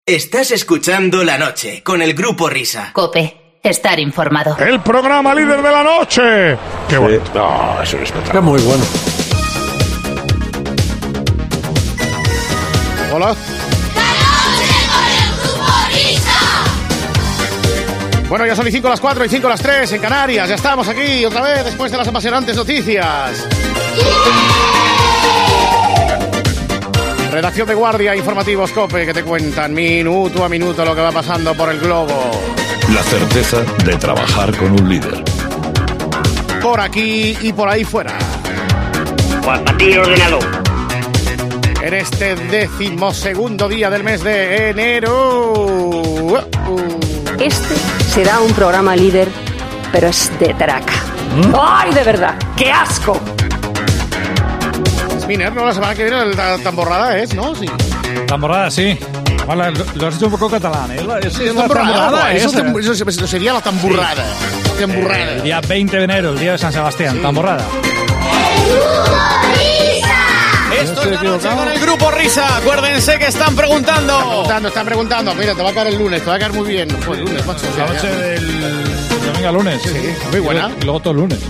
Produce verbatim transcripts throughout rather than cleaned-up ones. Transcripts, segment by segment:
Estás escuchando La Noche con el Grupo Risa. COPE. Estar informado. El programa líder de la noche. Qué bueno. Sí. No, es un espectáculo. Es muy bueno. Hola. La Noche con el Grupo Risa. Bueno, ya son y cinco las cuatro y cinco las tres en Canarias. Ya estamos aquí otra vez después de las apasionantes noticias. Redacción de guardia, informativos COPE que te cuentan minuto a minuto lo que va pasando por el globo. La certeza de trabajar con un líder. Por aquí y por ahí fuera. Juan Martín ordenado. En este decimosegundo día del mes de enero. Uh, uh. Este será un programa líder, pero es de traca. ¿Mm? ¡Ay, de verdad! ¡Qué asco! Miner, ¿no? La semana que viene la tamborrada es, ¿no? Sí. Tamborrada, sí. Vale, lo, lo has hecho un poco catalán, ¿eh? Es, sí, es la tamborrada, eso, esa. eso, eso sería la tamburrada. Sí. Tamburrada. El día veinte de enero, el día de San Sebastián, sí. Tamborrada. Esto es La Noche con el Grupo Risa. Acuérdense que están preguntando. Están preguntando, están preguntando. Mira, te va a caer el lunes, te va a caer muy bien. Joder, el lunes, macho. La noche del domingo al lunes. Sí, sí, muy buena. Y luego todo el lunes.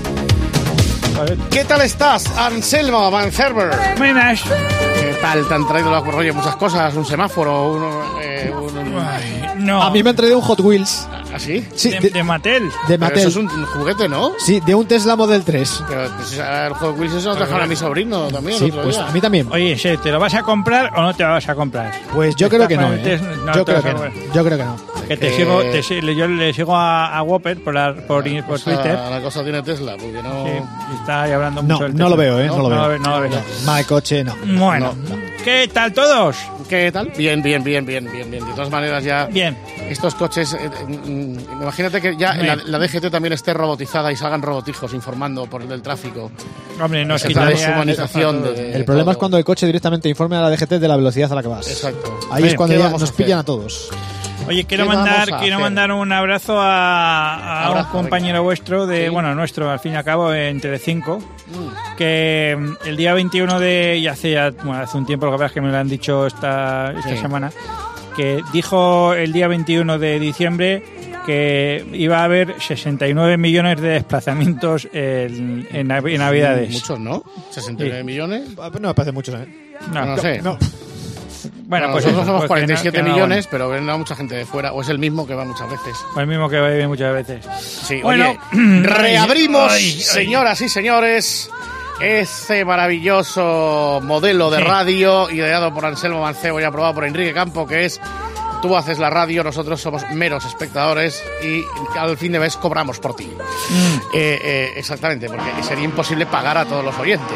¿Qué tal estás, Anselmo Mancerber? Buenas. ¿Qué tal? ¿Te han traído la rollo muchas cosas? ¿Un semáforo? Uno, eh, un... Ay, no. A mí me han traído un Hot Wheels. ¿Ah, sí? Sí, de, de, de Mattel. De Mattel. Pero eso es un juguete, ¿no? Sí, de un Tesla Model tres. Pero pues, el Hot Wheels eso lo trajeron a mi sobrino también. Sí, pues día. a mí también. Oye, ¿te lo vas a comprar o no te lo vas a comprar? Pues yo creo que no, ¿eh? no, yo, creo que no. yo creo que no. Que te eh... sigo, te, yo le sigo a, a Whopper por, la, por, la por cosa, Twitter. La cosa tiene Tesla, porque no... Sí, está ahí hablando no, mucho del No lo veo, ¿eh? No, no lo veo. No, no, no lo veo. Mal coche, no. Bueno, no, no. ¿Qué tal todos? ¿Qué tal? Bien, bien, bien, bien, bien, bien. De todas maneras ya... Bien. Estos coches... Eh, eh, imagínate que ya la, la D G T también esté robotizada y salgan robotijos informando por el del tráfico. Hombre, no es que la deshumanización de, de El problema todo. Es cuando el coche directamente informe a la D G T de la velocidad a la que vas. Exacto. Ahí Bien, es cuando ya nos a pillan a todos. Oye, quiero mandar quiero hacer? mandar un abrazo a, a Abrazo, un compañero venga. vuestro, de Sí. bueno, nuestro, al fin y al cabo, en Telecinco, Mm. que el día veintiuno de... y hace, ya, bueno, hace un tiempo, lo que pasa es que me lo han dicho esta, esta Sí. semana, que dijo el día veintiuno de diciembre que iba a haber sesenta y nueve millones de desplazamientos en, en, Nav- en Navidades. Muchos, ¿no? ¿sesenta y nueve Sí. millones? No me parece mucho, ¿eh? No, No, no sé. No. Bueno, Bueno, pues nosotros eso, somos pues cuarenta y siete que no- que no, millones, pero ven a mucha gente de fuera. O es el mismo que va muchas veces. O el mismo que va bien muchas veces. Sí, Bueno, oye, reabrimos, ay, ay. señoras y señores, ese maravilloso modelo de Sí. radio ideado por Anselmo Mancebo y aprobado por Enrique Campo, que es: tú haces la radio, nosotros somos meros espectadores y al fin de mes cobramos por ti. Mm. Eh, eh, exactamente, porque sería imposible pagar a todos los oyentes.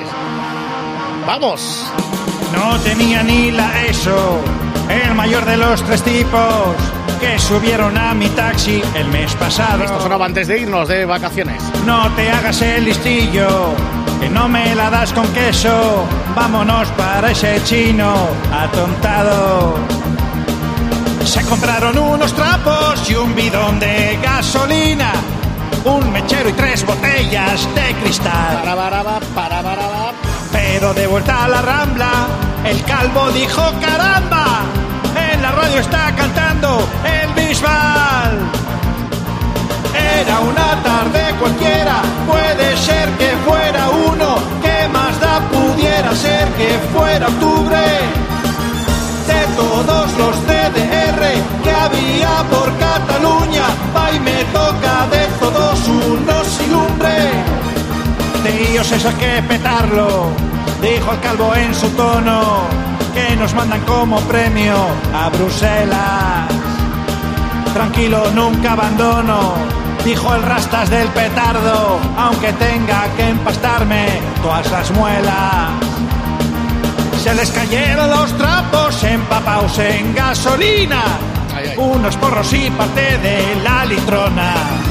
¡Vamos! No tenía ni la ESO, el mayor de los tres tipos que subieron a mi taxi el mes pasado. Esto sonaba antes de irnos de vacaciones. No te hagas el listillo, que no me la das con queso. Vámonos para ese chino atontado. Se compraron unos trapos y un bidón de gasolina, un mechero y tres botellas de cristal. Para, para, para, para, para. Pero de vuelta a la Rambla, el calvo dijo: caramba, en la radio está cantando el Bisbal. Era una tarde cualquiera, puede ser que fuera uno, que más da pudiera ser que fuera octubre. De todos los D D R que había por Cataluña, va y me toca de todos unos y lumbre. Tíos, eso hay que petarlo, dijo el calvo en su tono, que nos mandan como premio a Bruselas. Tranquilo, nunca abandono, dijo el rastas del petardo, aunque tenga que empastarme todas las muelas. Se les cayeron los trapos empapaos en gasolina, Ay, ay. unos porros y parte de la litrona.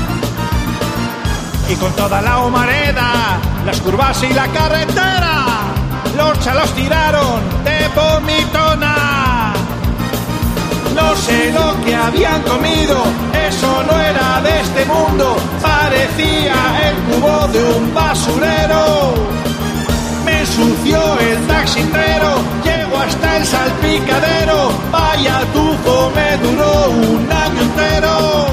Y con toda la humareda, las curvas y la carretera, los chalos tiraron de vomitona. No sé lo que habían comido, eso no era de este mundo, parecía el cubo de un basurero. Me ensució el taxi entero, llegó hasta el salpicadero, vaya tufo me duró un año entero.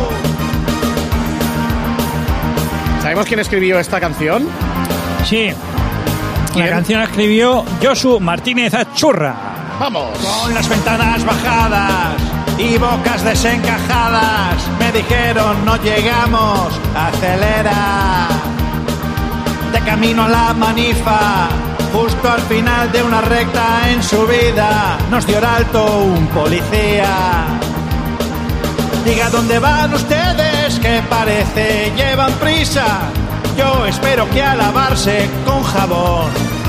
¿Sabemos quién escribió esta canción? Sí. ¿Quién? La canción la escribió Josu Martínez Achurra. ¡Vamos! Con las ventanas bajadas y bocas desencajadas, me dijeron no llegamos, acelera. De camino a la manifa, justo al final de una recta en subida, nos dio el alto un policía. Diga dónde van ustedes, que parece llevan prisa. Yo espero que a lavarse con jabón.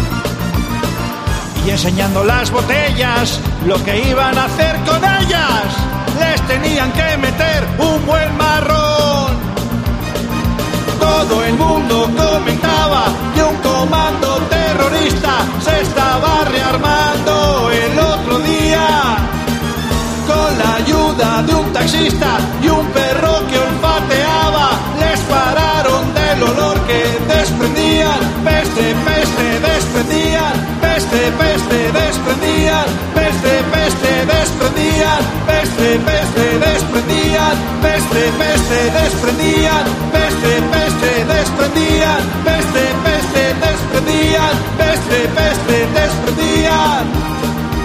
Y enseñando las botellas, lo que iban a hacer con ellas, les tenían que meter un buen marrón. Todo el mundo comentaba que un comando terrorista se estaba rearmando el otro día. Con la ayuda de un taxista y un perro que olfateaba, les pararon del olor que desprendían. Peste, peste, desprendían. Peste, peste, desprendían. Peste, peste, desprendían. Peste, peste, desprendían. Peste, peste, desprendían. Peste, peste, desprendían. Peste, peste, desprendían. Peste, peste, desprendían.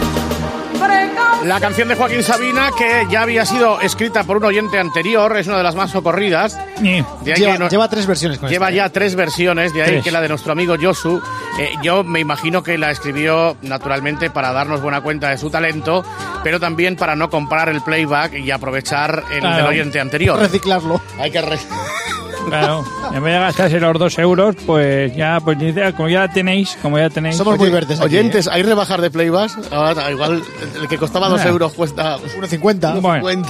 La canción de Joaquín Sabina, que ya había sido escrita por un oyente anterior, es una de las más socorridas. Sí. De ahí Lleva, que no- lleva tres versiones con Lleva esta, ya ¿eh? tres versiones, de ahí Tres. que la de nuestro amigo Josu, eh, yo me imagino que la escribió naturalmente para darnos buena cuenta de su talento, pero también para no comprar el playback y aprovechar el Claro. del oyente anterior. Reciclarlo. Hay que re- Claro, en vez de gastarse los dos euros, pues ya, pues dice, como ya tenéis, como ya tenéis. Somos muy verdes aquí, Oyentes, ¿hay rebajar de playbacks? Ahora, igual el que costaba dos Ah. euros cuesta ¿eh? uno cincuenta. Bueno, cincuenta.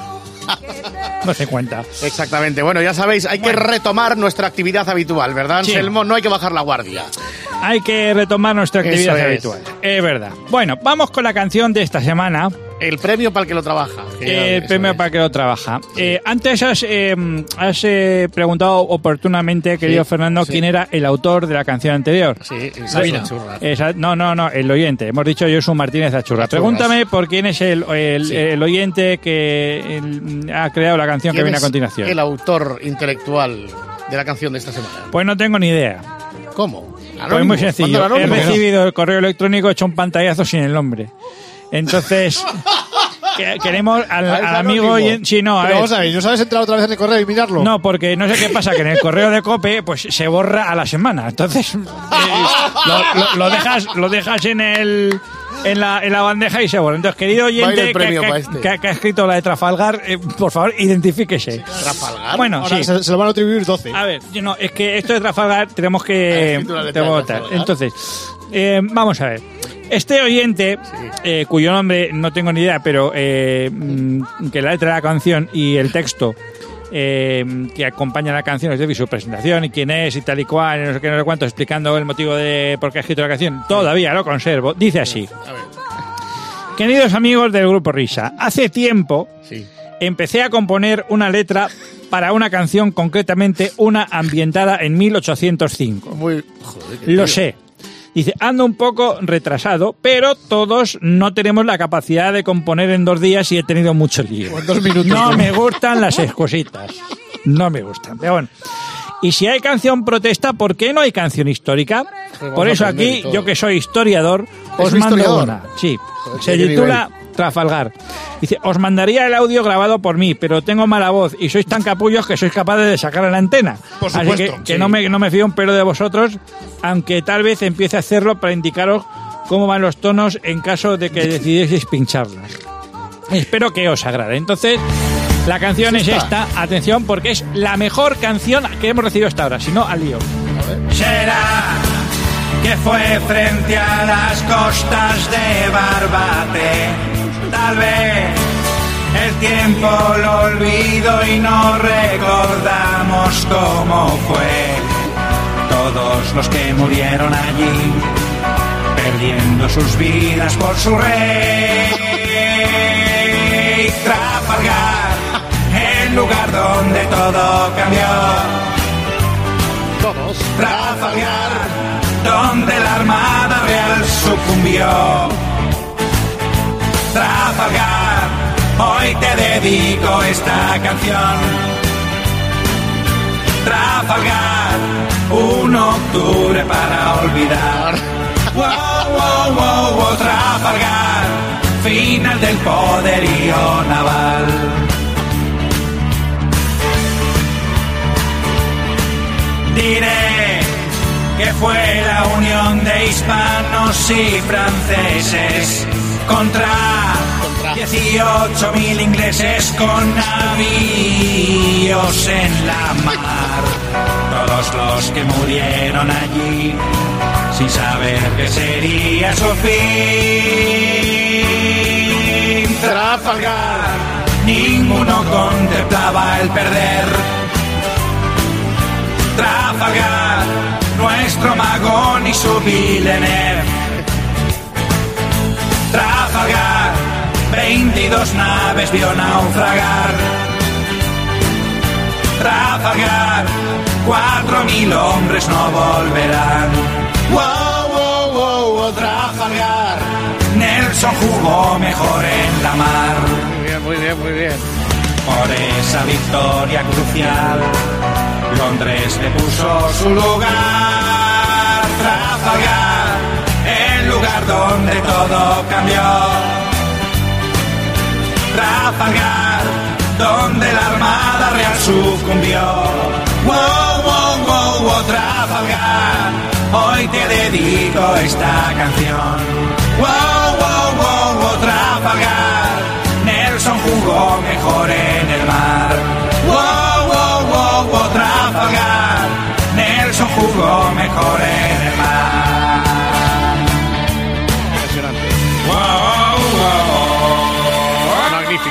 no se cuenta. Exactamente. Bueno, ya sabéis, hay que retomar nuestra actividad habitual, ¿verdad, Sí. Anselmo? No hay que bajar la guardia. Hay que retomar nuestra actividad Eso es. habitual. Es verdad. Bueno, vamos con la canción de esta semana. El premio para el que lo trabaja. El Eso premio es. para que lo trabaja. Eh, antes has, eh, has eh, preguntado oportunamente, querido Sí, Fernando, sí. quién era el autor de la canción anterior. Sí, Sabina. Churra. Esa- no, no, no, el oyente. Hemos dicho Josu Martínez Achurra. Achurras. Pregúntame por quién es el, el, Sí. el oyente que el- ha creado la canción que ¿Quién viene a es continuación. el autor intelectual de la canción de esta semana? Pues no tengo ni idea. ¿Cómo? Pues Anónimo. muy sencillo. Manda el He anónimo. recibido el correo electrónico hecho un pantallazo sin el nombre. Entonces, que- queremos al, Ah, es al amigo anónimo. oyente. Sí, no, a Pero ver. vamos a ver, ¿no sabes entrar otra vez en el correo y mirarlo? No, porque no sé qué pasa, que en el correo de COPE pues se borra a la semana. Entonces, eh, lo, lo- lo dejas lo dejas en el en la, en la bandeja y se borra. Entonces, querido Va a ir oyente el que, premio que- para este. que- que ha escrito la de Trafalgar, eh, por favor, identifíquese. Trafalgar. Bueno, Ahora sí. se, se lo van a atribuir doce. A ver, yo no, es que esto de Trafalgar tenemos Ha que... escrito la letra tenemos de que votar. Trafalgar. Entonces, eh, vamos a ver. Este oyente, eh, cuyo nombre no tengo ni idea, pero eh, mm, que la letra de la canción y el texto eh, que acompaña la canción, es decir, su presentación y quién es y tal y cual, y no sé qué, no sé cuánto, explicando el motivo de por qué ha escrito la canción, todavía lo conservo. Dice así. A ver. Queridos amigos del Grupo Risa, hace tiempo Sí. empecé a componer una letra para una canción, concretamente una ambientada en mil ochocientos cinco. Muy... Joder, qué Lo tío. sé. Dice, ando un poco retrasado, pero todos no tenemos la capacidad de componer en dos días y he tenido mucho lío. O en dos minutos. No me gustan las excositas. No me gustan. Pero bueno. Y si hay canción protesta, ¿por qué no hay canción histórica? Pues vamos Por a eso aprender aquí, todo. yo que soy historiador, os un mando historiador? una. Sí. Joder, Se qué titula Trafalgar. Dice, os mandaría el audio grabado por mí, pero tengo mala voz y sois tan capullos que sois capaces de sacar en la antena. Por Así supuesto, que, que sí. no, me, no me fío un pelo de vosotros, aunque tal vez empiece a hacerlo para indicaros cómo van los tonos en caso de que decidieseis pincharlas. Espero que os agrade. Entonces, la canción es esta, atención, porque es la mejor canción que hemos recibido hasta ahora, si no, al lío. Será que fue frente a las costas de Barbate. Tal vez el tiempo lo olvido y no recordamos cómo fue. Todos los que murieron allí, perdiendo sus vidas por su rey. Trafalgar, el lugar donde todo cambió. Todos. Trafalgar, donde la Armada Real sucumbió. Trafalgar, hoy te dedico esta canción. Trafalgar, un octubre para olvidar. Wow, wow, wow, wow, Trafalgar, final del poderío naval. Diré que fue la unión de hispanos y franceses contra dieciocho mil ingleses con navíos en la mar. Todos los que murieron allí sin saber que sería su fin. Trafalgar, ninguno contemplaba el perder. Trafalgar, nuestro Magón y su Villeneuve. Trafalgar, veintidós naves vio naufragar. Trafalgar, cuatro mil hombres no volverán. Wow, wow, wow, wow, Trafalgar, Nelson jugó mejor en la mar. Muy bien, muy bien, muy bien. Por esa victoria crucial, Londres le puso su lugar. Trafalgar, el lugar donde todo cambió. Trafalgar, donde la Armada Real sucumbió. Wow, wow, wow, wow, Trafalgar, hoy te dedico esta canción. Wow, wow, wow, wow, Trafalgar, Nelson jugó mejor en el mar. Wow, wow, wow, wow, Trafalgar, Nelson jugó mejor en el mar. Impresionante. Wow, wow. Magnífico.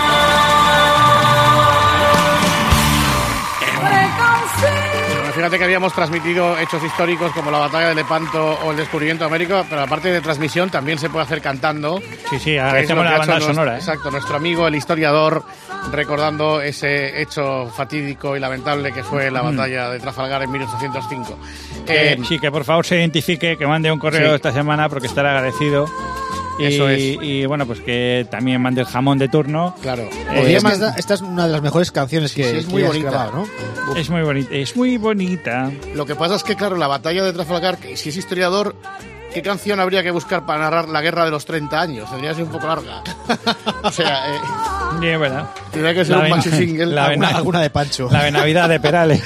Bueno, fíjate que habíamos transmitido hechos históricos como la batalla de Lepanto o el descubrimiento de América, pero aparte de transmisión también se puede hacer cantando. Sí, sí, Que es agradecemos lo que la ha banda hecho nuestro- sonora. ¿eh? Exacto, nuestro amigo, el historiador, recordando ese hecho fatídico y lamentable que fue la batalla de Trafalgar en mil ochocientos cinco. Que- Eh, sí, que por favor se identifique, que mande un correo Sí. esta semana porque estará agradecido. Y, Eso es. y bueno, pues que también mande el jamón de turno. claro. Eh, Es que esta, esta es una de las mejores canciones que, Sí, es que muy has bonita. grabado, ¿no? Es muy bonita, es muy bonita. Lo que pasa es que, claro, la batalla de Trafalgar, que si es historiador, ¿qué canción habría que buscar para narrar la guerra de los treinta años? Tendría que ser un poco larga. O sea, eh, Bien, ¿verdad? tendría que ser La un ven- maxi single. la Alguna, ven- alguna de Pancho. La de Navidad de Perales.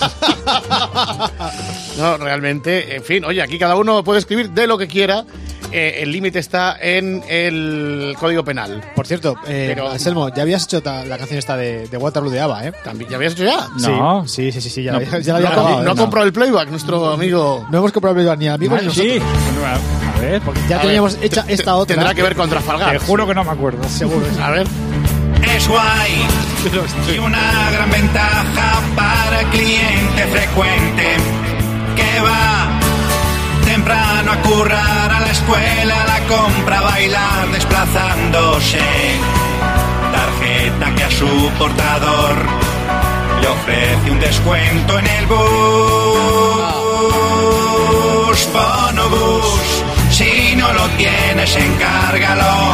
No, realmente, en fin, oye, aquí cada uno puede escribir de lo que quiera. Eh, el límite está en el Código Penal. Por cierto, eh, Pero- Anselmo, ya habías hecho ta- la canción esta de, de Waterloo de ABBA, ¿eh? ¿También ya habías hecho ya? No. Sí, sí, sí, sí, ya, No, la había- ya la No, había ha- grabado. no ¿eh? ha comprado el playback, nuestro amigo. No hemos comprado ni a amigos ni Ah, sí. nosotros. Bueno, a ver, porque Ya A teníamos ver, hecha te- esta otra. Tendrá que ver con Trafalgar. te juro que no me acuerdo. Seguro. A ver. Es guay y una gran ventaja para el cliente frecuente que va temprano a currar, a la escuela, a la compra, a bailar, desplazándose. Tarjeta que a su portador le ofrece un descuento en el bus. Bonobús, si no lo tienes, encárgalo.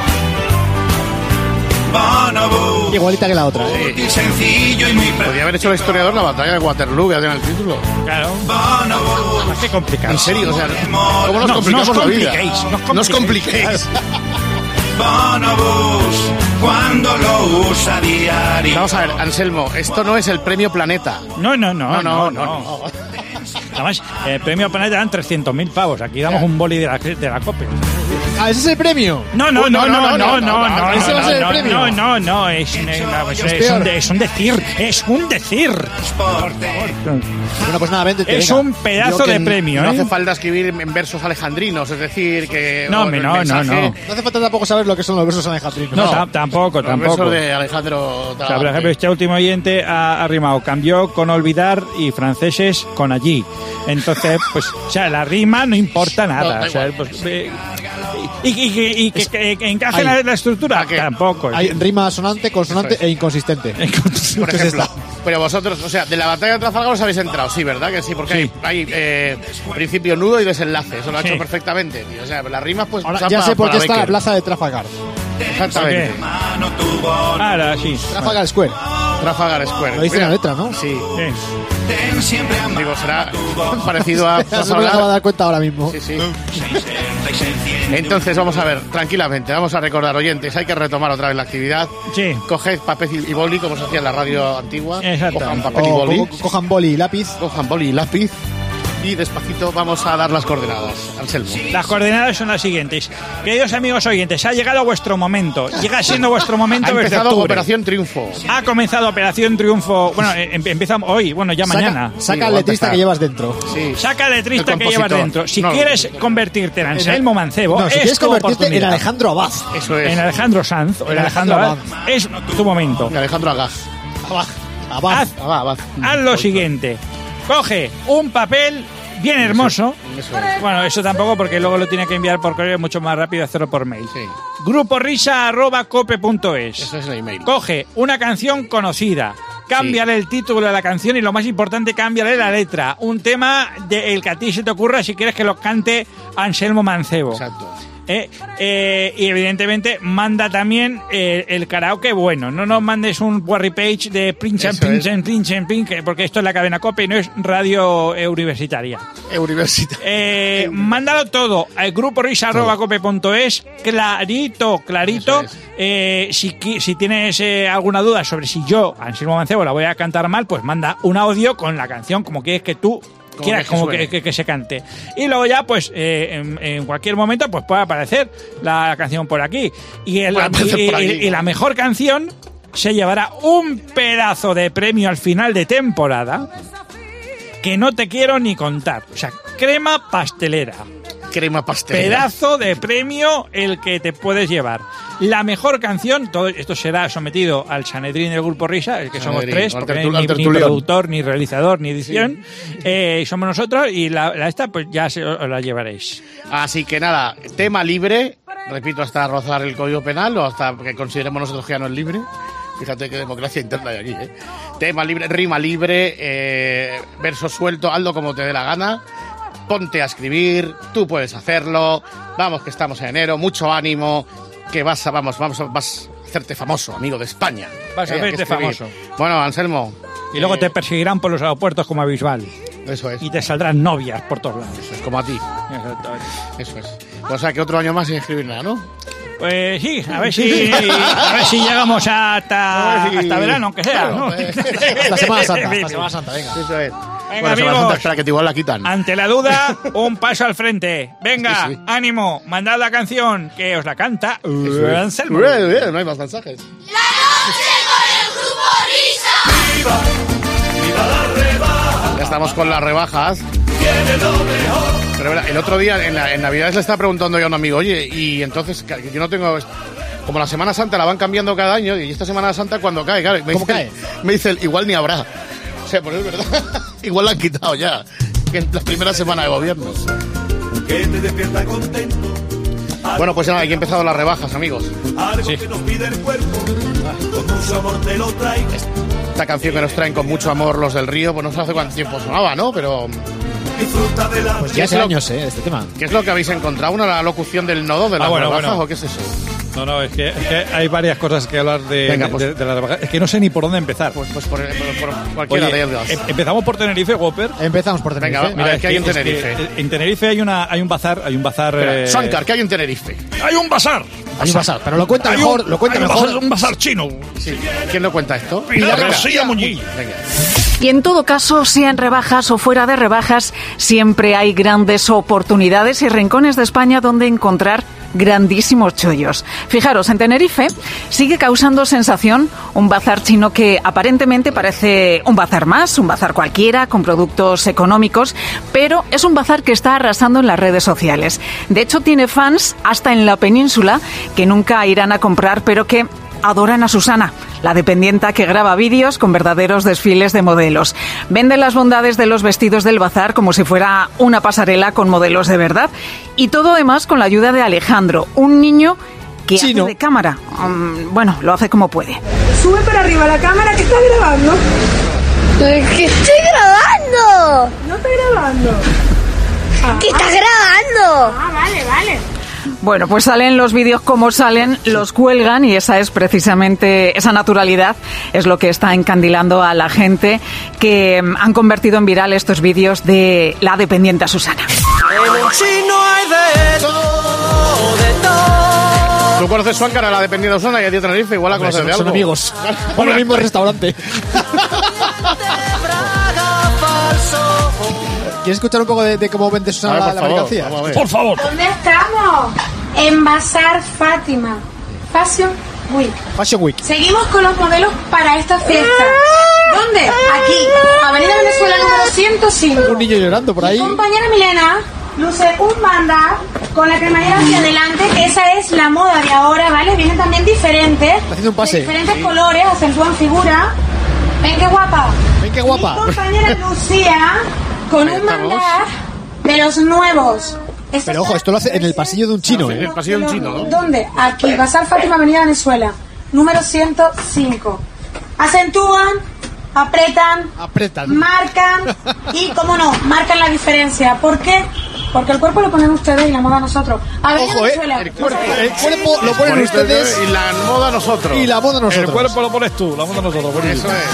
Bonobús. Igualita que la otra. ¿eh? Útil, sencillo y muy práctico. Podría haber hecho la historiador la batalla de Waterloo, que tiene el título. Claro. Bonobús. Más que complicado. En serio, o sea, ¿cómo nos No, complicamos no os la vida? compliquéis, no os No os compliquéis. Bonobús, cuando lo usa diario. Vamos a ver, Anselmo, esto no es el premio Planeta. No, no, No, no, no, no. no. no. Además, el premio Planeta dan trescientos mil pavos. Aquí damos un boli de la, de la COPE. Ah, ese es el premio. No, no, Uy, no, no, no, no, no. ese va a ser el no, premio. No, no, no, es, no, es, Es es peor. un, de- es un decir, es un decir. Bueno, pues nada, vente. Es un pedazo Yo que de premio, No ¿eh? hace falta escribir en versos alejandrinos, es decir, que... No, o hombre, el no, no, mensaje- no. No hace falta tampoco saber lo que son los versos alejandrinos. No, tam- tampoco, Los tampoco. versos de Alejandro... O sea, por ejemplo, este último oyente ha, ha rimado cambió con olvidar y franceses con allí. Entonces, pues, o sea, la rima no importa nada. No, da o sea, igual. pues, eh, y, y, y que, Es- que, que encaje Hay- la, la estructura. ¿A qué? Tampoco. Hay rima sonante, consonante Eso es. e inconsistente. Por ¿Qué es ejemplo. esta? Pero vosotros, o sea, de la batalla de Trafalgar os habéis entrado, sí, ¿verdad? Que sí, porque Sí. hay, hay eh, principio, nudo y desenlace. Eso lo ha Sí. hecho perfectamente, tío. O sea, las rimas, pues. Ahora son ya pa- sé por qué para está la Becker. plaza de Trafalgar. Exactamente. Ahora sí. Trafalgar Square. Trafalgar Square. Lo dice Mira, la letra, ¿no? Sí. Sí. Digo, será parecido a Ya se me Trafalgar. acaba de dar cuenta ahora mismo. Sí, sí. Entonces, vamos a ver, tranquilamente, vamos a recordar, oyentes, hay que retomar otra vez la actividad. Sí. Coged papel y boli, como se hacía en la radio antigua. Exacto. Cojan papel y O boli. co- cojan boli y lápiz. Cojan boli y lápiz. Y despacito vamos a dar las coordenadas. Anselmo. Las coordenadas son las siguientes. Queridos amigos oyentes, ha llegado vuestro momento. Llega siendo vuestro momento Ha desde empezado octubre. Operación Triunfo. Ha comenzado Operación Triunfo. Bueno, eh, em- empezamos hoy, bueno, ya Saca, mañana. saca Sí, el va a letrista empezar. que llevas dentro. Sí. Saca el letrista El que llevas compositor. dentro. Si No, quieres convertirte en Anselmo Mancebo, No, si es quieres tu convertirte en oportunidad. Alejandro Abad. Eso es. En Alejandro Sanz o en En Alejandro Alejandro Abad, es tu momento. Y Alejandro Agaz. Abad. Abad. Haz, Ah, va, va. haz lo siguiente. Coge un papel bien hermoso. Eso es. Bueno, eso tampoco porque luego lo tiene que enviar por correo, es mucho más rápido hacerlo por mail. Sí. gruporisa arroba cope punto es. Eso es el email. Coge una canción conocida, cámbiale el título de la canción y lo más importante, cámbiale la letra. Un tema del que a ti se te ocurra si quieres que lo cante Anselmo Mancebo. Exacto. Eh, eh, y evidentemente manda también eh, el karaoke bueno. No nos mandes un Warry Page de Prince and Eso Prince es. and Prince and Prince, porque esto es la cadena Cope y no es radio eh, universitaria. Universidad. Eh, mándalo todo al grupo risa arroba cope punto es, clarito, clarito. Eso es. Eh, si, qui- si tienes eh, alguna duda sobre si yo, Anselmo Mancebo, la voy a cantar mal, pues manda un audio con la canción como quieres que tú quieras que como suene. que, que- que se cante. Y luego ya, pues, eh, en, en cualquier momento, pues puede aparecer la canción por aquí. Y, el- Puede aparecer y- por aquí. y- y la mejor canción se llevará un pedazo de premio al final de temporada que no te quiero ni contar. O sea, crema pastelera. Crema pastelera. Pedazo de premio el que te puedes llevar. La mejor canción, todo esto será sometido al Sanedrín del Grupo Risa, el que somos Sanedrín, tres, al porque no tertul- hay al ni, ni tertulión. productor, ni realizador, ni edición. Eh, somos nosotros y la, la esta pues ya se, os la llevaréis. Así que nada, tema libre, repito, hasta rozar el Código Penal o hasta que consideremos nosotros que ya no es libre. Fíjate qué democracia interna hay aquí, ¿eh? Tema libre, rima libre, eh, verso suelto, hazlo como te dé la gana. Ponte a escribir, tú puedes hacerlo. Vamos, que estamos en enero, mucho ánimo, que vas a, vamos, vamos, a- vas a hacerte famoso, amigo de España. Vas a Eh, hay que hacerte escribir. famoso. Bueno, Anselmo. Y luego eh, te perseguirán por los aeropuertos como a Bisbal. Eso es. Y te saldrán novias por todos lados. Eso es como a ti. Exactamente. Eso es. O sea que otro año más sin escribir nada, ¿no? Pues sí, a ver si, a ver si llegamos hasta, A ver si- hasta verano, aunque sea. Claro, ¿no? pues. Hasta Semana Santa. Hasta Semana Santa, venga. Eso es. Venga, bueno, Semana amigos. Santa, espera, que te igual la quitan. Ante la duda, un paso al frente. Venga, Sí, sí. ánimo, mandad la canción que os la canta Eso es. Anselmo. Ué, ué, no hay más mensajes. La noche con el grupo Risa. Ya estamos con las rebajas. Pero verá, el otro día, en, la, en Navidades, le estaba preguntando yo a un amigo, oye, y entonces, que yo no tengo... Como la Semana Santa la van cambiando cada año, y esta Semana Santa cuando cae, claro, me ¿Cómo dice, cae? Me dice, el, igual ni habrá. O sea, pues es verdad, igual la han quitado ya, que en la primera semana de gobierno. Que te despierta contento. Bueno, pues nada, aquí han empezado las rebajas, amigos. Algo que nos pide el cuerpo. Con mucho amor te lo traigo. Esta canción que nos traen con mucho amor los del Río, pues no sé hace cuánto tiempo sonaba, ¿no? Pero... Disfruta de la Pues ¿Qué ya es hace lo- años, ¿eh? Este tema. ¿Qué es lo que habéis encontrado? ¿Una la locución del nodo de las Ah, bueno, rebajas bueno. o qué es eso? No, no, es que, es que hay varias cosas que hablar de, Venga, de- pues. de- de la rebaja. Es que no sé ni por dónde empezar. Pues, pues por, por- por cualquiera Oye, de ellas. em- empezamos por Tenerife, Whopper. Empezamos por Tenerife. Venga, va. A ver, es ¿qué hay en es que, Tenerife? eh, en Tenerife hay una hay un bazar, hay un bazar. eh, Shankar, ¿qué hay en Tenerife? hay un bazar. Hay un bazar, pero lo cuenta Hay mejor, un- lo cuenta hay un mejor. bazar, un bazar chino. Sí. ¿Quién lo cuenta esto? Pilar García Muñiz. Venga. Y en todo caso, sea en rebajas o fuera de rebajas, siempre hay grandes oportunidades y rincones de España donde encontrar grandísimos chollos. Fijaros, en Tenerife sigue causando sensación un bazar chino que aparentemente parece un bazar más, un bazar cualquiera, con productos económicos, pero es un bazar que está arrasando en las redes sociales. De hecho, tiene fans hasta en la península que nunca irán a comprar, pero que adoran a Susana, la dependienta que graba vídeos con verdaderos desfiles de modelos. Vende las bondades de los vestidos del bazar como si fuera una pasarela con modelos de verdad. Y todo además con la ayuda de Alejandro, un niño que hace de cámara. Um, bueno, lo hace como puede. Sube para arriba la cámara que está grabando. ¿Qué estoy grabando? No está grabando. Ah, ¿Qué estás grabando? Ah, vale, vale. Bueno, pues salen los vídeos como salen, los cuelgan y esa es precisamente, esa naturalidad es lo que está encandilando a la gente, que han convertido en viral estos vídeos de la dependiente Susana. En un chino hay de todo, de todo. ¿Tú conoces Suáncara, la dependiente Susana, y a ti Tenerife? Igual la conoces son, de algo. son amigos. Van al mismo restaurante. ¿Quieres escuchar un poco de, de cómo vende Susana la, la mercancía? Por favor. ¿Dónde estamos? En Bazar Fátima. Fashion Week. Fashion Week. Seguimos con los modelos para esta fiesta. ¿Dónde? Aquí, Avenida Venezuela número ciento cinco. Un niño llorando por ahí. Mi compañera Milena luce un banda con la cremallera hacia adelante. Esa es la moda de ahora, ¿vale? Vienen también diferentes. Está haciendo un pase. De diferentes colores, acentúan figura. Ven qué guapa. Ven qué guapa. Mi compañera Lucía con un mandar de los nuevos. Esta Pero ojo, esto lo hace en el pasillo de un chino, ¿eh? En el pasillo de un chino, ¿no? ¿Dónde? Aquí, Bazar Fátima, Avenida Venezuela, número ciento cinco. Acentúan, apretan, apretan, marcan y, cómo no, marcan la diferencia. ¿Por qué? Porque el cuerpo lo ponen ustedes y la moda nosotros. Avenida Ojo, Venezuela. ¿eh? El cuerpo, el cuerpo lo ponen ustedes y la moda nosotros. Y la moda nosotros. El cuerpo lo pones tú, la moda nosotros. Eso es.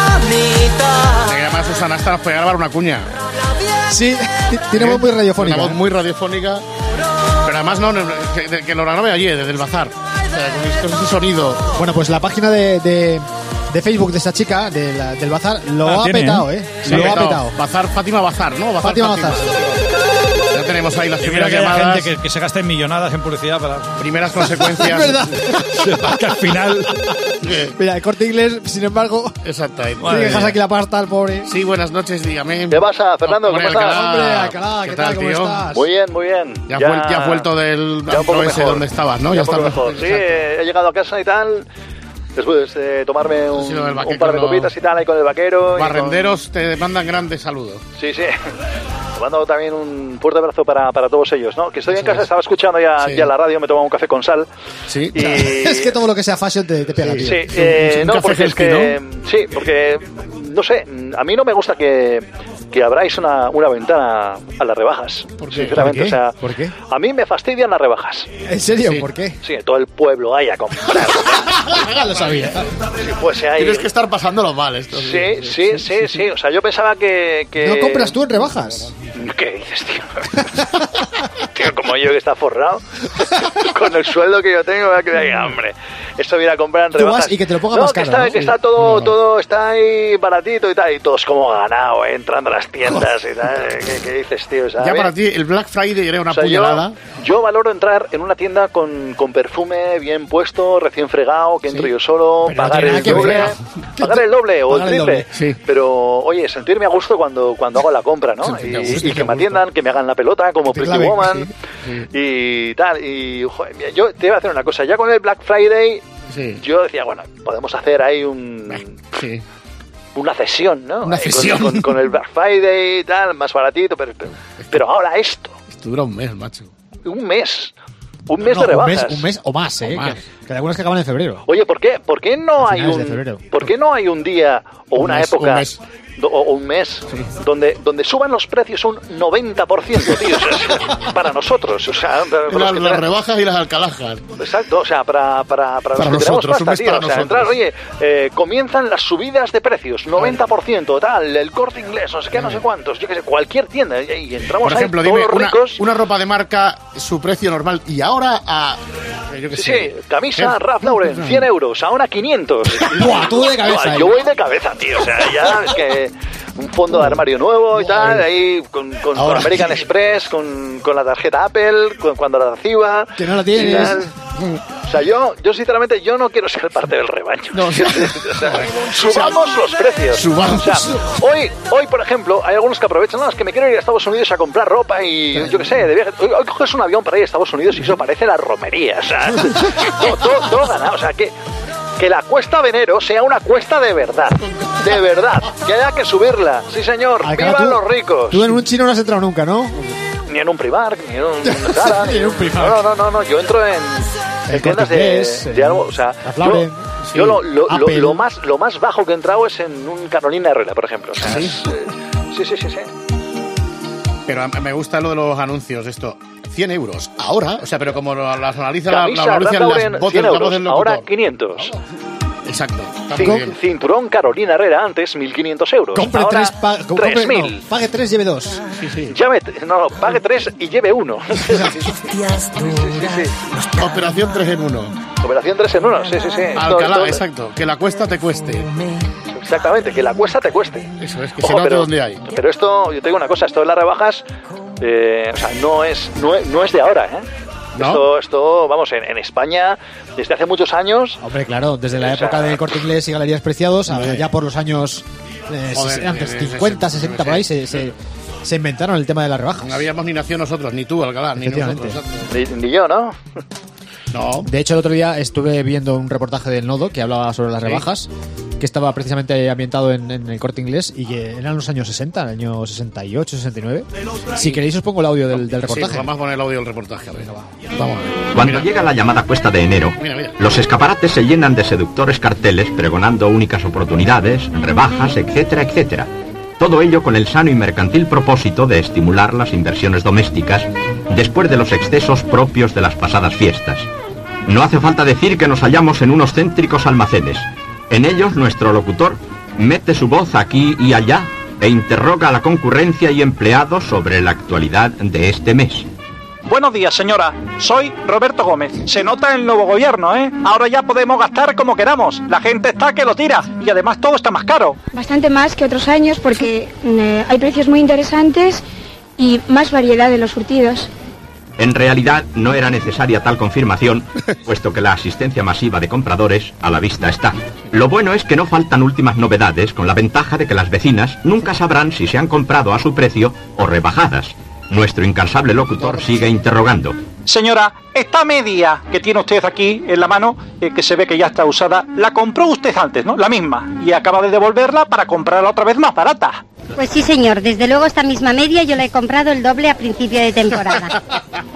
Se llama Susana, esta nos puede grabar una cuña. Sí, tiene voz muy radiofónica. Una voz muy radiofónica. Pero además no, que, que lo grabe allí, desde el bazar. O sea, con ese sonido. Bueno, pues la página de, de, de Facebook de esta chica, de la, del bazar, lo Ah, ha tiene, petado, ¿eh? ¿eh? Sí, lo ha ha petado. petado. Bazar, Fátima Bazar, ¿no? Bazar, Fátima Bazar. Ya tenemos ahí las Y mira primeras que hay llamadas. gente que, que se gasta en millonadas en publicidad para... Primeras consecuencias. Es verdad. Que al final... Mira, el Corte Inglés, sin embargo... Exacto. Tiene que dejarse aquí la pasta al pobre. Sí, buenas noches, dígame. ¿Qué pasa, Fernando? Hombre, ¿Cómo estás? Alcalá. Hombre, Alcalá, ¿qué, ¿Qué tal? tal, ¿Cómo tío? estás? Muy bien, muy bien. Ya, ya, vuel- ya has vuelto del ya un poco ese mejor. donde estabas, ¿no? Ya, Ya, un poco estás mejor. Sí, he llegado a casa y tal. Después de tomarme un, Sí, lo del vaquero, un par de lo- copitas y tal ahí con el vaquero. y Barrenderos te mandan grandes saludos. con- Sí, sí. Te mando también un fuerte abrazo para, para todos ellos, ¿no? Que estoy en casa, estaba escuchando ya, Sí. ya la radio, me tomaba un café con sal. Sí. Y... Es que todo lo que sea fashion te, te pega, Sí, tío. sí, eh, Un no, café porque es healthy, que... Sí, porque, no sé, a mí no me gusta que, que abráis una, una ventana a las rebajas. ¿Por qué? Sinceramente, ¿Por qué? o sea... ¿Por qué? A mí me fastidian las rebajas. ¿En serio? Sí. ¿Por qué? Sí, todo el pueblo ahí a comprar. Ya lo sabía. Pues ahí... Tienes que estar pasándolo mal esto. Sí, sí, sí, sí. O sea, yo pensaba que... que... ¿No compras tú en rebajas? ¿Qué dices, tío? Tío, como yo que está forrado. Con el sueldo que yo tengo, que diga, hombre, esto viene a comprar en Tú rebajas. vas y que te lo pongan no, más que caro, está, ¿no? que está todo, todo está ahí baratito y tal. Y todos como ganado, ¿eh? Entrando a las tiendas y tal. ¿Qué, qué dices, tío? O sea, Ya a para ver, ti el Black Friday era una o sea, yo, puñalada. yo valoro entrar en una tienda con, con perfume bien puesto, recién fregado, que entro yo solo, Pero no pagar tiene el nada que doble, ver. pagar el doble o el Pagar el triple. doble, sí. Pero, oye, sentirme a gusto cuando, cuando hago la compra, ¿no? Sentirte a Y, gusto, y a que me gusto. atiendan, que me hagan la pelota como Que te Pretty claven, Woman y tal. Y, joder, mira, yo te iba a hacer una cosa. Ya con el Black Friday, Sí. yo decía, bueno, podemos hacer ahí un... Sí. Una cesión, ¿no? Una Eh, con- cesión. Con, con el Black Friday y tal, más baratito, pero, pero, pero ahora esto, Esto dura un mes, macho. un mes, un mes No, de un rebajas. mes, un mes o más, ¿eh? O más. Que, que hay algunas que acaban en febrero. Oye, ¿por qué, por qué no A hay finales de un, febrero. por qué no hay un día o Un una mes, época un mes. do- o, o un mes donde donde suban los precios un noventa por ciento, tío, o sea, para nosotros, o sea, para los Las, que las tenemos- rebajas y las alcalajas. Exacto, o sea, para, para, para, Para los que nosotros, tenemos un pasta, mes tío, para o sea, nosotros. entrar, oye, eh, comienzan las subidas de precios, noventa por ciento, tal, el Corte Inglés, no sé qué, no sé cuántos, yo qué sé, cualquier tienda, y, y entramos Por ejemplo, ahí todos dime, los una, ricos. una ropa de marca, su precio normal, y ahora a... eh, Yo qué Sí, sé. sí, camisa ¿Qué? Ralph Lauren, cien euros, ahora quinientos. Buah, tú de cabeza, Buah, eh. yo voy de cabeza, tío, o sea, ya es que un fondo de armario nuevo y tal, ahí con, con, con Ahora American sí. Express, con, con la tarjeta Apple, con, cuando la reciba. Que no la y tienes. tal. O sea, yo, yo sinceramente, yo no quiero ser parte del rebaño. No, o sea, O sea, subamos los precios. Subamos. O sea, hoy, hoy, por ejemplo, hay algunos que aprovechan, no, es que me quiero ir a Estados Unidos a comprar ropa y yo qué sé, de viaje. Hoy, hoy coges un avión para ir a Estados Unidos y eso parece la romería. O sea, todo, todo, todo ganado. O sea, que que la cuesta de enero sea una cuesta de verdad. De verdad. Que haya que subirla. Sí, señor. Ay, ¡Vivan claro, tú- los ricos! Tú en un chino no has entrado nunca, ¿no? Ni en un Primark, ni en un Zara. Ni en un Primark. No, no, no, no. Yo entro en, en El tiendas Corte de, Inglés, de algo. O sea, la Flauren, yo, sí, yo lo, lo, lo, Apple. lo más, lo más bajo que he entrado es en un Carolina Herrera, por ejemplo. O sea, ¿Sí? es, eh, sí, sí, sí, sí. Pero a- me gusta lo de los anuncios, esto. cien euros. Ahora, o sea, pero como lo- las analiza la, Camisa la anuncian Ralph las Lauren, voces, cien la voz euros. del Ahora locutor. quinientos. Exacto. Está Cin- muy bien. cinturón Carolina Herrera antes mil quinientos euros. Compre Ahora tres, pa- com- compre- tres mil. no, pague tres, lleve dos. Sí, sí. Llame, no, no, pague tres y lleve uno. sí, sí, sí. Operación tres en uno. Operación tres en uno, sí, sí, sí. Esto- Alcalá, esto- exacto. Que la cuesta te cueste. Exactamente, que la cuesta te cueste. Eso es, que Ojo, se note pero- donde hay. Pero esto, yo te digo una cosa, esto de las rebajas, eh, o sea, no es, no es, no es de ahora, ¿eh? ¿No? Esto, esto, vamos, en, en España, desde hace muchos años, Hombre, claro, desde la O sea, época del Corte Inglés y Galerías Preciados, a- ya por los años eh, Joder, ses- antes, eh, cincuenta, sí, sesenta, sí. por ahí, se, se, se inventaron el tema de las rebajas. No habíamos ni nacido nosotros, ni tú, Alcalá, ni Efectivamente. nosotros. exacto. ni, ni yo, ¿no? No. De hecho, el otro día estuve viendo un reportaje del Nodo que hablaba sobre las Sí. rebajas, que estaba precisamente ambientado en, en el Corte Inglés y que eran los años sesenta, el año sesenta y ocho, sesenta y nueve. Si queréis os pongo el audio del, del Sí, reportaje. vamos a poner el audio del reportaje. A ver. Vamos a ver. Cuando llega la llamada cuesta de enero, Mira, mira. los escaparates se llenan de seductores carteles pregonando únicas oportunidades, rebajas, etcétera, etcétera. Todo ello con el sano y mercantil propósito de estimular las inversiones domésticas después de los excesos propios de las pasadas fiestas. No hace falta decir que nos hallamos en unos céntricos almacenes. En ellos nuestro locutor mete su voz aquí y allá e interroga a la concurrencia y empleados sobre la actualidad de este mes. Buenos días, señora. Soy Roberto Gómez. Se nota el nuevo gobierno, ¿eh? Ahora ya podemos gastar como queramos. La gente está que lo tira. Y además todo está más caro. Bastante más que otros años porque eh, hay precios muy interesantes y más variedad de los surtidos. En realidad no era necesaria tal confirmación, puesto que la asistencia masiva de compradores a la vista está. Lo bueno es que no faltan últimas novedades, con la ventaja de que las vecinas nunca sabrán si se han comprado a su precio o rebajadas. Nuestro incansable locutor sigue interrogando. Señora, esta media que tiene usted aquí en la mano, eh, que se ve que ya está usada, la compró usted antes, ¿no? La misma. Y acaba de devolverla para comprarla otra vez más barata. Pues sí, señor. Desde luego esta misma media yo la he comprado el doble a principio de temporada.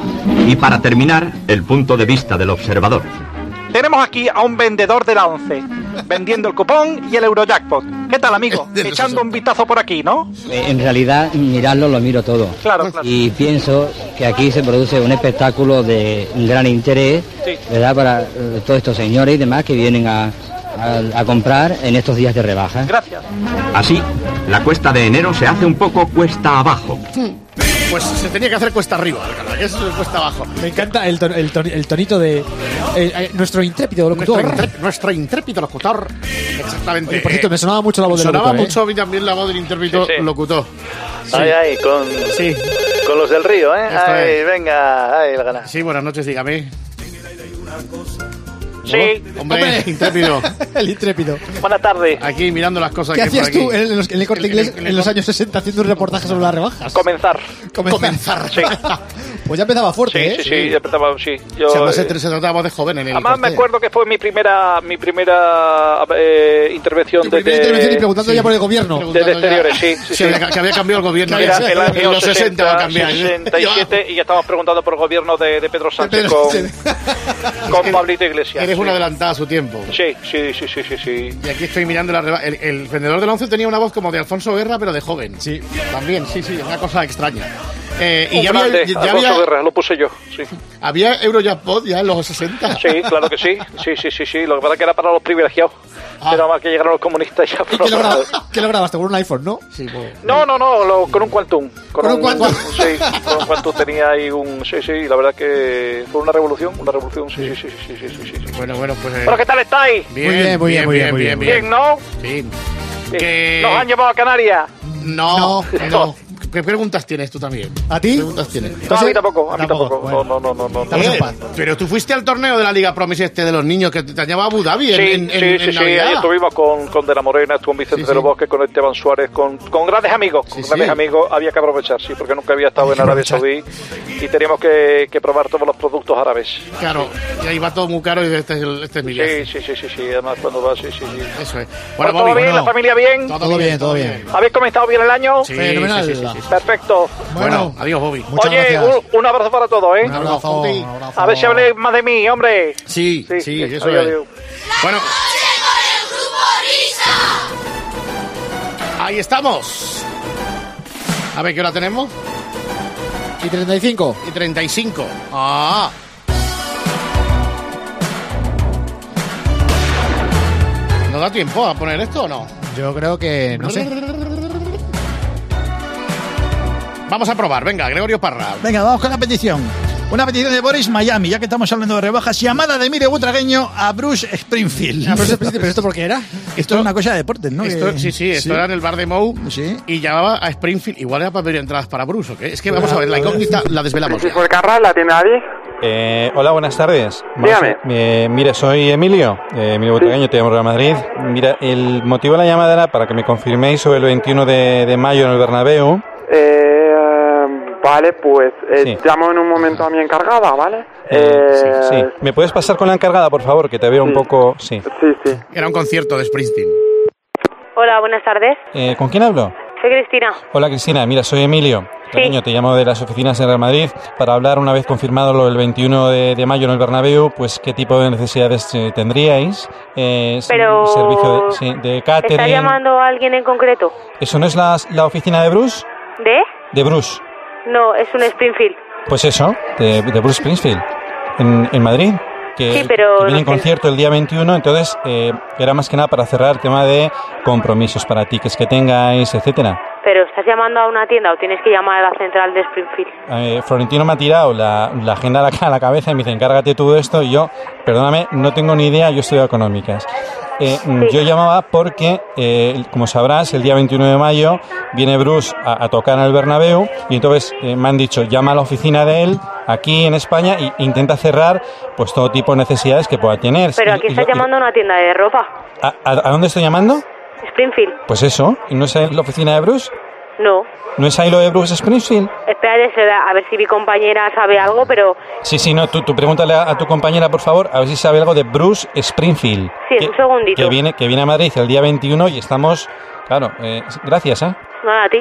Y para terminar, el punto de vista del observador. Tenemos aquí a un vendedor de la once, vendiendo el cupón y el Eurojackpot. ¿Qué tal, amigo? Echando un vistazo por aquí, ¿no? En realidad, mirarlo lo miro todo. Claro, claro. Y pienso que aquí se produce un espectáculo de gran interés, Sí. ¿verdad? Para eh, todos estos señores y demás que vienen a, a, a comprar en estos días de rebaja. Gracias. Así, la cuesta de enero se hace un poco cuesta abajo. Pues se tenía que hacer cuesta arriba, Alcalá, que eso es cuesta abajo. Me encanta el, ton- el, ton- el tonito de eh, eh, nuestro intrépido locutor. Nuestro, intrép- nuestro intrépido locutor. Exactamente. Oye, por cierto, me sonaba mucho la voz del Sonaba locutor, ¿eh? mucho a mí también la voz del intrépido Sí, sí. locutor. Sí. Ay, ay, con, Sí. con los del río, ¿eh? Esto Ay, es. venga, ay, la gana. Sí, buenas noches, dígame. Sí. Oh, hombre, intrépido. El intrépido. Buenas tardes. Aquí mirando las cosas ¿Qué que hay hacías por tú aquí. en, los- en el Corte Inglés en, los años sesenta haciendo un reportaje sobre las rebajas? Comenzar. Comenzar. Sí. Pues ya empezaba fuerte, Sí, ¿eh? sí, sí, ya empezaba, sí. Yo, O sea, no se, eh, se trataba de joven en el Además me corte. acuerdo que fue mi primera mi primera eh, intervención Tu primera desde intervención y preguntando ya por el gobierno. desde Preguntando ya exteriores, sí, sí, si sí. había- que había cambiado el gobierno. Mira, ya. el año en los sesenta va a cambiar. sesenta y siete y ya estamos preguntando por el gobierno de, de Pedro Sánchez Pedro con, Sánchez. con Pablito Iglesias. Eres sí. un adelantado a su tiempo. Sí, sí, sí, sí, sí, sí. Y aquí estoy mirando la reba- el, el vendedor del once tenía una voz como de Alfonso Guerra, pero de joven. Sí. También, sí, sí, una cosa extraña. Eh, y Un ya grande, había, ya Alfonso había, Guerra, lo puse yo, sí. había Eurojackpot ya en los sesenta. Sí, claro que sí, sí, sí, sí, sí. Lo que pasa es que era para los privilegiados. Ah. Pero más que llegaron los comunistas ya. ¿Y qué lo, grabas- qué lo grabaste? ¿Con un iPhone, no? Sí, pues. No, no, no, lo- con un Quantum. Con, ¿Con un Quantum? Sí, con un Quantum tenía ahí un... Sí, sí, la verdad que fue una revolución, una revolución, sí, sí, sí, sí, sí, sí, sí, sí. Bueno, bueno, pues. eh, ¿Pero qué tal estáis? bien, Muy bien, muy bien, muy bien, muy bien, Bien, ¿no? Sí. Sí. Que- ¿Nos han llevado a Canarias? No, no. ¿Qué preguntas tienes tú también? ¿A ti? ¿Qué preguntas tienes? No, a mí tampoco, a mí Tampoco, tampoco. bueno. No, no, no, no. no. Estamos en Eh, paz. pero tú fuiste al torneo de la Liga Promise este de los niños que te han llevado a Abu Dhabi Sí, en, en, sí, en, sí, en sí, Navidad. ahí estuvimos con, con De la Morena, estuvo en Vicente Sí, de los sí. Bosques, con Esteban Suárez, con, con grandes amigos, con Sí, grandes sí. amigos, había que aprovechar, sí, porque nunca había estado Hay en que Arabia aprovechar. Saudí y teníamos que, que probar todos los productos árabes. Claro, y ahí va todo muy caro y este es, el, este es mi viaje. Sí, sí, sí, sí, sí, además cuando va, sí, sí, sí. Eso es. Bueno, ¿todo Bobby, bien? bueno, ¿La familia bien? Todo bien, todo bien. ¿Habéis comenzado bien el año? Sí, Fenomenal. sí, sí, sí, sí. Perfecto. Bueno, adiós, Bobby. Muchas Oye, gracias. un, un abrazo para todos, ¿eh? Un abrazo, un abrazo. A ver si habléis más de mí, hombre. Sí, sí, Sí, eso adiós, es. adiós. Bueno, Noche con el grupo Risa. ahí estamos. A ver, ¿qué hora tenemos? ¿Y treinta y cinco? Y treinta y cinco. Ah. ¿Nos da tiempo a poner esto o no? Yo creo que, no sé. Vamos a probar, venga, Gregorio Parra. Venga, vamos con la petición. Una petición de Boris Miami, ya que estamos hablando de rebajas. Llamada de Mire Butragueño a Bruce Springfield. Ah, pero, esto- pero esto por qué era? Esto es una cosa de deportes, ¿no? Esto, Que- sí, sí, esto era en el bar de Mou Sí. y llamaba a Springfield. Igual era para pedir entradas para Bruce, ¿o qué? Es que vamos a ver, la incógnita la desvelamos. ¿Sí fue Carral, la tienda Adi? Eh, hola, buenas tardes. Dígame. Eh, mire, soy Emilio, eh, Emilio Butragueño, te llamo Real Madrid. Mira, el motivo de la llamada era para que me confirméis sobre el veintiuno de, de mayo en el Bernabéu. Eh, vale, pues eh, Sí. llamo en un momento a mi encargada, ¿vale? Eh, sí, sí. ¿Me puedes pasar con la encargada, por favor? Que te veo un poco... Sí. Sí, sí. Era un concierto de Springsteen. Hola, buenas tardes. Eh, ¿Con quién hablo? Soy Cristina. Hola, Cristina. Mira, soy Emilio. Butragueño, te llamo de las oficinas en Real Madrid para hablar, una vez confirmado lo del veintiuno de, de mayo en el Bernabéu, pues qué tipo de necesidades eh, tendríais. Eh, Pero... Servicio de, sí, de catering. ¿Está llamando a alguien en concreto? ¿Eso no es la, la oficina de Bruce? ¿De? De Bruce. No, es un Springfield. Pues eso, de, de Bruce Springsteen, en, en Madrid. Que, Sí, pero que viene no en sé. concierto el día veintiuno, entonces eh, era más que nada para cerrar el tema de compromisos para tickets que tengáis, etcétera. ¿Pero estás llamando a una tienda o tienes que llamar a la central de Springfield? Eh, Florentino me ha tirado la, la agenda a la, a la cabeza y me dice, encárgate tú de esto, y yo, perdóname, no tengo ni idea, yo estudio económicas. Eh, Sí. Yo llamaba porque, eh, como sabrás, el día veintiuno de mayo viene Bruce a, a tocar en el Bernabéu, y entonces eh, me han dicho, llama a la oficina de él aquí en España e intenta cerrar pues todo tipo de necesidades que pueda tener. Pero Y- aquí y estás yo- y- llamando a una tienda de ropa. ¿A, a- a dónde estoy llamando? Springfield. Pues eso, ¿y no es ahí la oficina de Bruce? No. ¿No es ahí lo de Bruce Springsteen? Espérate, será- a ver si mi compañera sabe algo, pero Sí, sí, no, tú, tú pregúntale a, a tu compañera, por favor, a ver si sabe algo de Bruce Springfield. sí, que, un segundito. que viene, que viene a Madrid el día veintiuno y estamos... Claro, eh, gracias, ¿eh? Nada, a ti.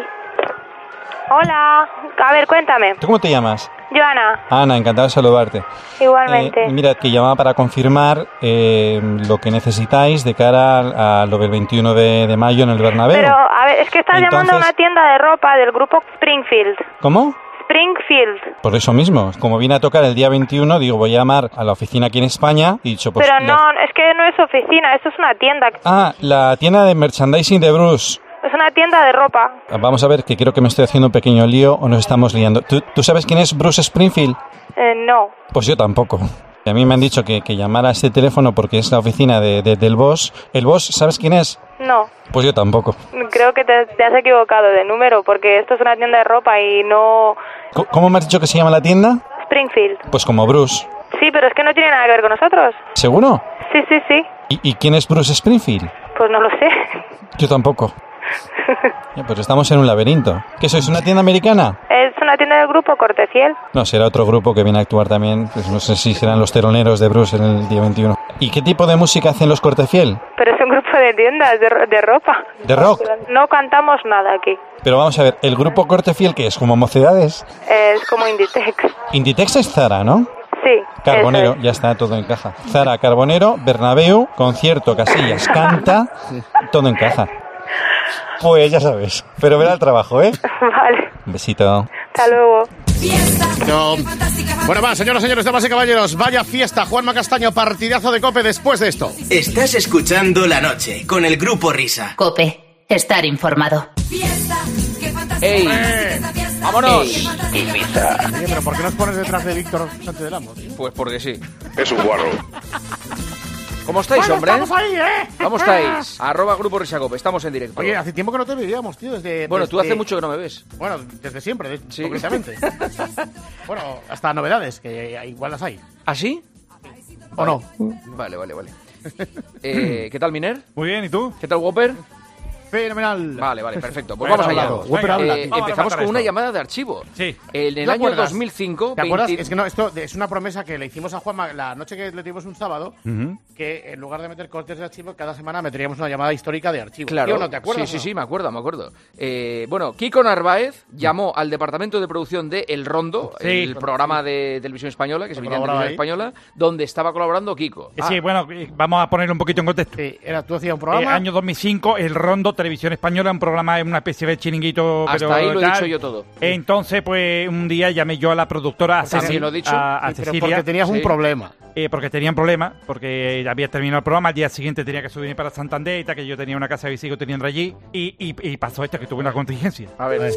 Hola. A ver, cuéntame. ¿Tú cómo te llamas? Joana, Ana, encantado de saludarte. igualmente. Eh, mira, que llamaba para confirmar eh, lo que necesitáis de cara a, a lo del veintiuno de, de mayo en el Bernabéu. Pero, a ver, es que estás llamando a Entonces- una tienda de ropa del grupo Springfield. ¿Cómo? Springfield. Por eso mismo, como vine a tocar el día veintiuno, digo, voy a llamar a la oficina aquí en España y dicho, pues... Pero la- no, es que no es oficina, esto es una tienda. Ah, la tienda de merchandising de Bruce. Es una tienda de ropa. Vamos a ver, que creo que me estoy haciendo un pequeño lío o nos estamos liando. ¿Tú, tú sabes quién es Bruce Springfield? Eh, no. Pues yo tampoco. A mí me han dicho que, que llamara a este teléfono porque es la oficina de, de- del boss. ¿El boss sabes quién es? No. Pues yo tampoco. Creo que te, te has equivocado de número porque esto es una tienda de ropa y no... Co- ¿Cómo me has dicho que se llama la tienda? Springfield. Pues como Bruce. Sí, pero es que no tiene nada que ver con nosotros. ¿Seguro? Sí, sí, sí. ¿Y, y quién es Bruce Springfield? Pues no lo sé. Yo tampoco. Ya, pues estamos en un laberinto. ¿Qué sois, una tienda americana? Es una tienda del grupo Cortefiel. No, será otro grupo que viene a actuar también. Pues no sé si serán los teloneros de Bruce en el día veintiuno. ¿Y qué tipo de música hacen los Cortefiel? Pero es un grupo de tiendas de, ro- de ropa. ¿De rock? No cantamos nada aquí. Pero vamos a ver, ¿el grupo Cortefiel qué es? ¿Como Mocedades? Es como Inditex. Inditex es Zara, ¿no? Sí. Carbonero, eso ya está, todo encaja. Zara, Carbonero, Bernabéu, concierto, Casillas, canta, todo encaja. Pues ya sabes, pero verá el trabajo, ¿eh? es. Vale. Un besito. Hasta luego. No. Bueno, va, señoras, señores, damas y caballeros, vaya fiesta, Juanma Castaño, partidazo de COPE después de esto. Estás escuchando La Noche con el Grupo Risa. COPE. Estar informado. ¡Ey! ¡Vámonos! Ibiza. Oye, pero ¿por qué nos pones detrás de Víctor Sánchez del Amo? Pues porque sí. Es un guarro. ¿Cómo estáis, Bueno, hombre? estamos ahí, ¿eh? ¿Cómo estáis? Arroba Grupo Risacope, estamos en directo. Oye, hace tiempo que no te veíamos, tío. Desde, bueno, desde... tú hace mucho que no me ves. Bueno, desde siempre, de... sí. concretamente. Bueno, hasta novedades, que igual las hay. ¿Ah, sí? ¿O no? Vale, vale, vale. Eh, ¿Qué tal, Miner? Muy bien, ¿y tú? ¿Qué tal, Whopper? Fenomenal. Vale, vale, perfecto. Pues Bueno, vamos allá. hablado. Venga, habla, Eh, tío. empezamos con esto. una llamada de archivo. Sí. En el ¿Te año acuerdas? dos mil cinco... ¿Te acuerdas? veinte... Es que no, esto es una promesa que le hicimos a Juanma la noche que le tuvimos un sábado, Uh-huh. que en lugar de meter cortes de archivo, cada semana meteríamos una llamada histórica de archivo. Claro. ¿Sí o no te acuerdas? Sí, sí, no? sí, me acuerdo, me acuerdo. Eh, bueno, Kiko Narváez llamó al departamento de producción de El Rondo, Sí. el programa de televisión española, que se emitía en colaboraba televisión ahí. española, donde estaba colaborando Kiko. Eh, Sí, bueno, eh, vamos a ponerlo un poquito en contexto. Sí, era, tú hacías un Eh, programa. año dos mil cinco, El Rondo, Televisión Española, un programa, una especie de chiringuito. Hasta pero ahí lo he tal. dicho yo todo. Entonces, pues un día llamé yo a la productora, a, También Ceci- lo he dicho. a, a Sí, pero Cecilia. porque tenías un Sí. problema. Eh, porque tenían problemas, porque había terminado el programa, al día siguiente tenía que subir para Santander y tal, que yo tenía una casa de sigo teniendo allí, y, y, y pasó esto, que tuve una contingencia. A ver.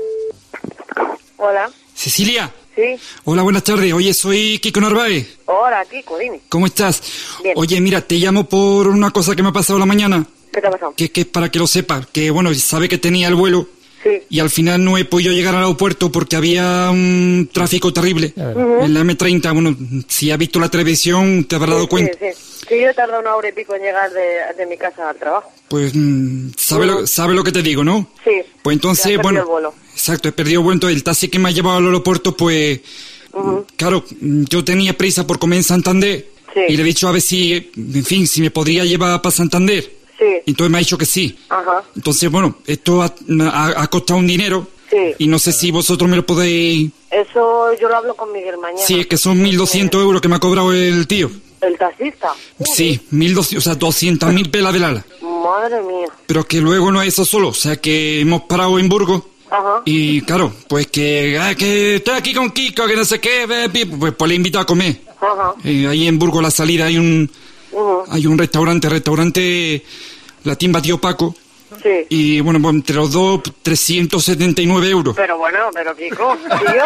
Hola. Cecilia. Sí. Hola, buenas tardes. Oye, soy Kiko Narváez. Hola, Kiko, dime. ¿Cómo estás? Bien. Oye, mira, te llamo por una cosa que me ha pasado la mañana. ¿Qué te ha pasado? Que, que es para que lo sepas. Que, bueno, sabe que tenía el vuelo. Sí. Y al final no he podido llegar al aeropuerto porque había un tráfico terrible. Ujú. En la eme treinta, bueno, si has visto la televisión te habrás dado Sí, cuenta. sí, sí. Que yo he tardado una hora y pico en llegar de, de mi casa al trabajo. Pues, mm, ¿sabe, lo, sabe lo que te digo, no? Sí. Pues Ya entonces, perdí bueno... el vuelo. Exacto, he perdido el vuelo. Entonces, el taxi que me ha llevado al aeropuerto, pues... Ujú. Claro, mm, yo tenía prisa por comer en Santander. Sí. Y le he dicho a ver si, en fin, si me podría llevar para Santander. Sí. Y entonces me ha dicho que sí. Ajá. Entonces, bueno, esto ha, ha- ha costado un dinero. Sí. Y no sé si vosotros me lo podéis... Eso yo lo hablo con Miguel mañana. Sí, es que son mil doscientos euros que me ha cobrado el tío. ¿El taxista? Sí, mil doscientos, o sea, doscientas mil pelas del ala. Madre mía. Pero que luego no es eso solo, o sea, que hemos parado en Burgos. Ajá. Y claro, pues que, ah, que estoy aquí con Kiko, que no sé qué, ve, pi- pues, pues le he invitado a comer. Ajá. Eh, ahí en Burgos, a la salida, hay un, Ujú. hay un restaurante, restaurante La Timba Tío Paco. Sí. Y bueno, pues, entre los dos, trescientos setenta y nueve euros. Pero bueno, pero Kiko,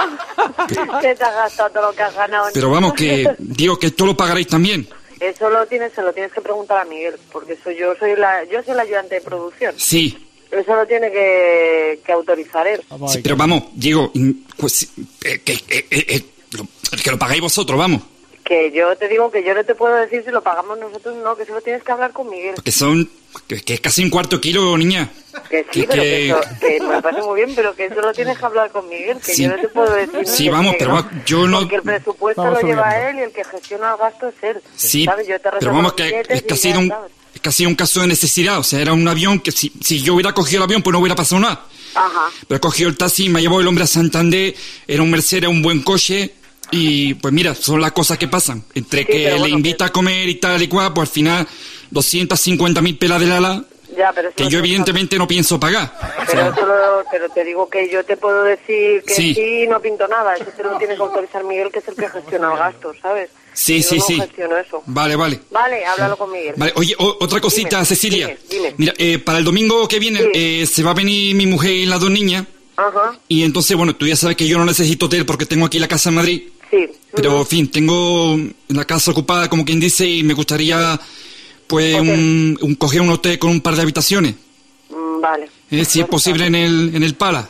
tío, que te has gastado todo lo que has ganado. Pero vamos, que digo que esto lo pagaréis también. Eso lo tienes, se lo tienes que preguntar a Miguel, porque soy yo soy la yo soy la ayudante de producción. Sí, Eso lo tiene que, que autorizar él. sí, pero vamos, digo, mm, pues eh, que, eh, eh, eh, lo- que lo pagáis vosotros, vamos. Que yo te digo que yo no te puedo decir si lo pagamos nosotros, no, que eso lo tienes que hablar con Miguel. Que son, que, que es casi un cuarto kilo, niña. Que sí, que- pero que, que- eso, que me parece muy bien, pero que eso lo tienes que hablar con Miguel, que Sí. yo no te puedo decir. Sí, que vamos, que pero no, va- yo no- Porque el presupuesto Vamos lo lleva subiendo. él y el que gestiona el gasto es él. Sí, ¿Sabes? Yo te pero reservo vamos, los que billetes es que ha y sido ya, un, ¿sabes? es que ha sido un caso de necesidad. O sea, era un avión que si, si yo hubiera cogido el avión, pues no hubiera pasado nada. Ajá. Pero he cogido el taxi, me ha llevado el hombre a Santander, era un Mercedes, un buen coche, y pues mira, son las cosas que pasan. Entre Sí, que pero le bueno, invita a comer y tal y cual, pues al final doscientas cincuenta mil pelas del ala, Ya, pero eso que lo yo tienes que evidentemente no pienso pagar. Pero, eso lo- pero te digo que yo te puedo decir que Sí. sí, no pinto nada. Eso te lo tiene que autorizar Miguel, que es el que gestiona el gasto, ¿sabes? Sí, Yo sí, no sí. gestiono eso. Vale, vale. Vale, háblalo con Miguel. Vale, oye, o- otra cosita, Dime, Cecilia. dime, dime. Mira, eh, para el domingo que viene eh, se va a venir mi mujer y las dos niñas. Ajá, Y entonces, bueno, tú ya sabes que yo no necesito hotel porque tengo aquí la casa en Madrid. sí. Pero, en fin, tengo la casa ocupada, como quien dice, y me gustaría, pues, un, un- coger un hotel con un par de habitaciones. Mm, Vale. Eh, si es posible en el, en el Pala.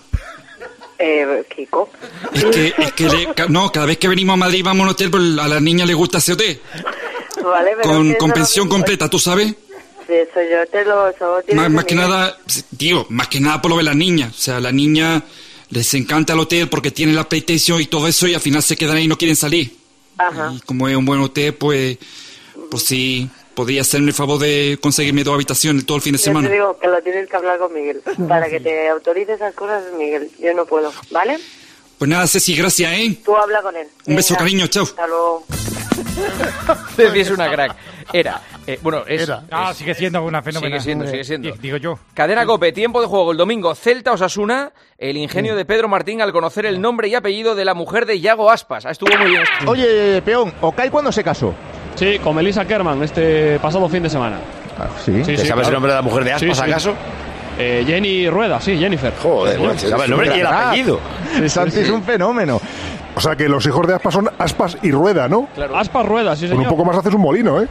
Eh, Kiko. Es que, es que le- ca- no, cada vez que venimos a Madrid vamos a un hotel, pues a las niñas les gusta ese hotel. Vale, pero Con, que con eso pensión no- completa, ¿tú sabes? Sí, eso yo te lo... Eso tienes Más, más que Miguel. nada, digo, más que nada por lo de las niñas. O sea, a las niñas les encanta el hotel porque tienen la PlayStation y todo eso y al final se quedan ahí y no quieren salir. Ajá. Y como es un buen hotel, pues, pues sí, podría hacerme el favor de conseguirme dos habitaciones todo el fin de Yo semana. te digo que lo tienes que hablar con Miguel. Para que te autorice esas cosas, Miguel. Yo no puedo, ¿vale? Pues nada, Ceci, gracias, ¿eh? Tú habla con él. Un beso, Venga, cariño, chao. Hasta luego. Ceci es una crack. Era. eh, bueno, es. Era. Ah, es- sigue siendo una fenómena. Sigue siendo, sigue siendo. Digo yo. Cadena Cope, tiempo de juego el domingo. Celta Osasuna, el ingenio de Pedro Martín al conocer el nombre y apellido de la mujer de Yago Aspas. Ah, estuvo muy bien. Oye, peón, ¿Okai cuándo se casó? Sí, con Melissa Kerman este pasado fin de semana. Sí. Sí, ¿Te sí, sabes claro. el nombre de la mujer de Aspas, Sí, sí. acaso? Eh, Jenny Rueda, sí, Jennifer. Joder, Sí, macho, sí. ¿sabes el nombre y el apellido? Sí, Santi sí. es un fenómeno. O sea que los hijos de Aspas son Aspas y Rueda, ¿no? Claro. Aspas Rueda, sí, señor. Con un poco más haces un molino, ¿eh?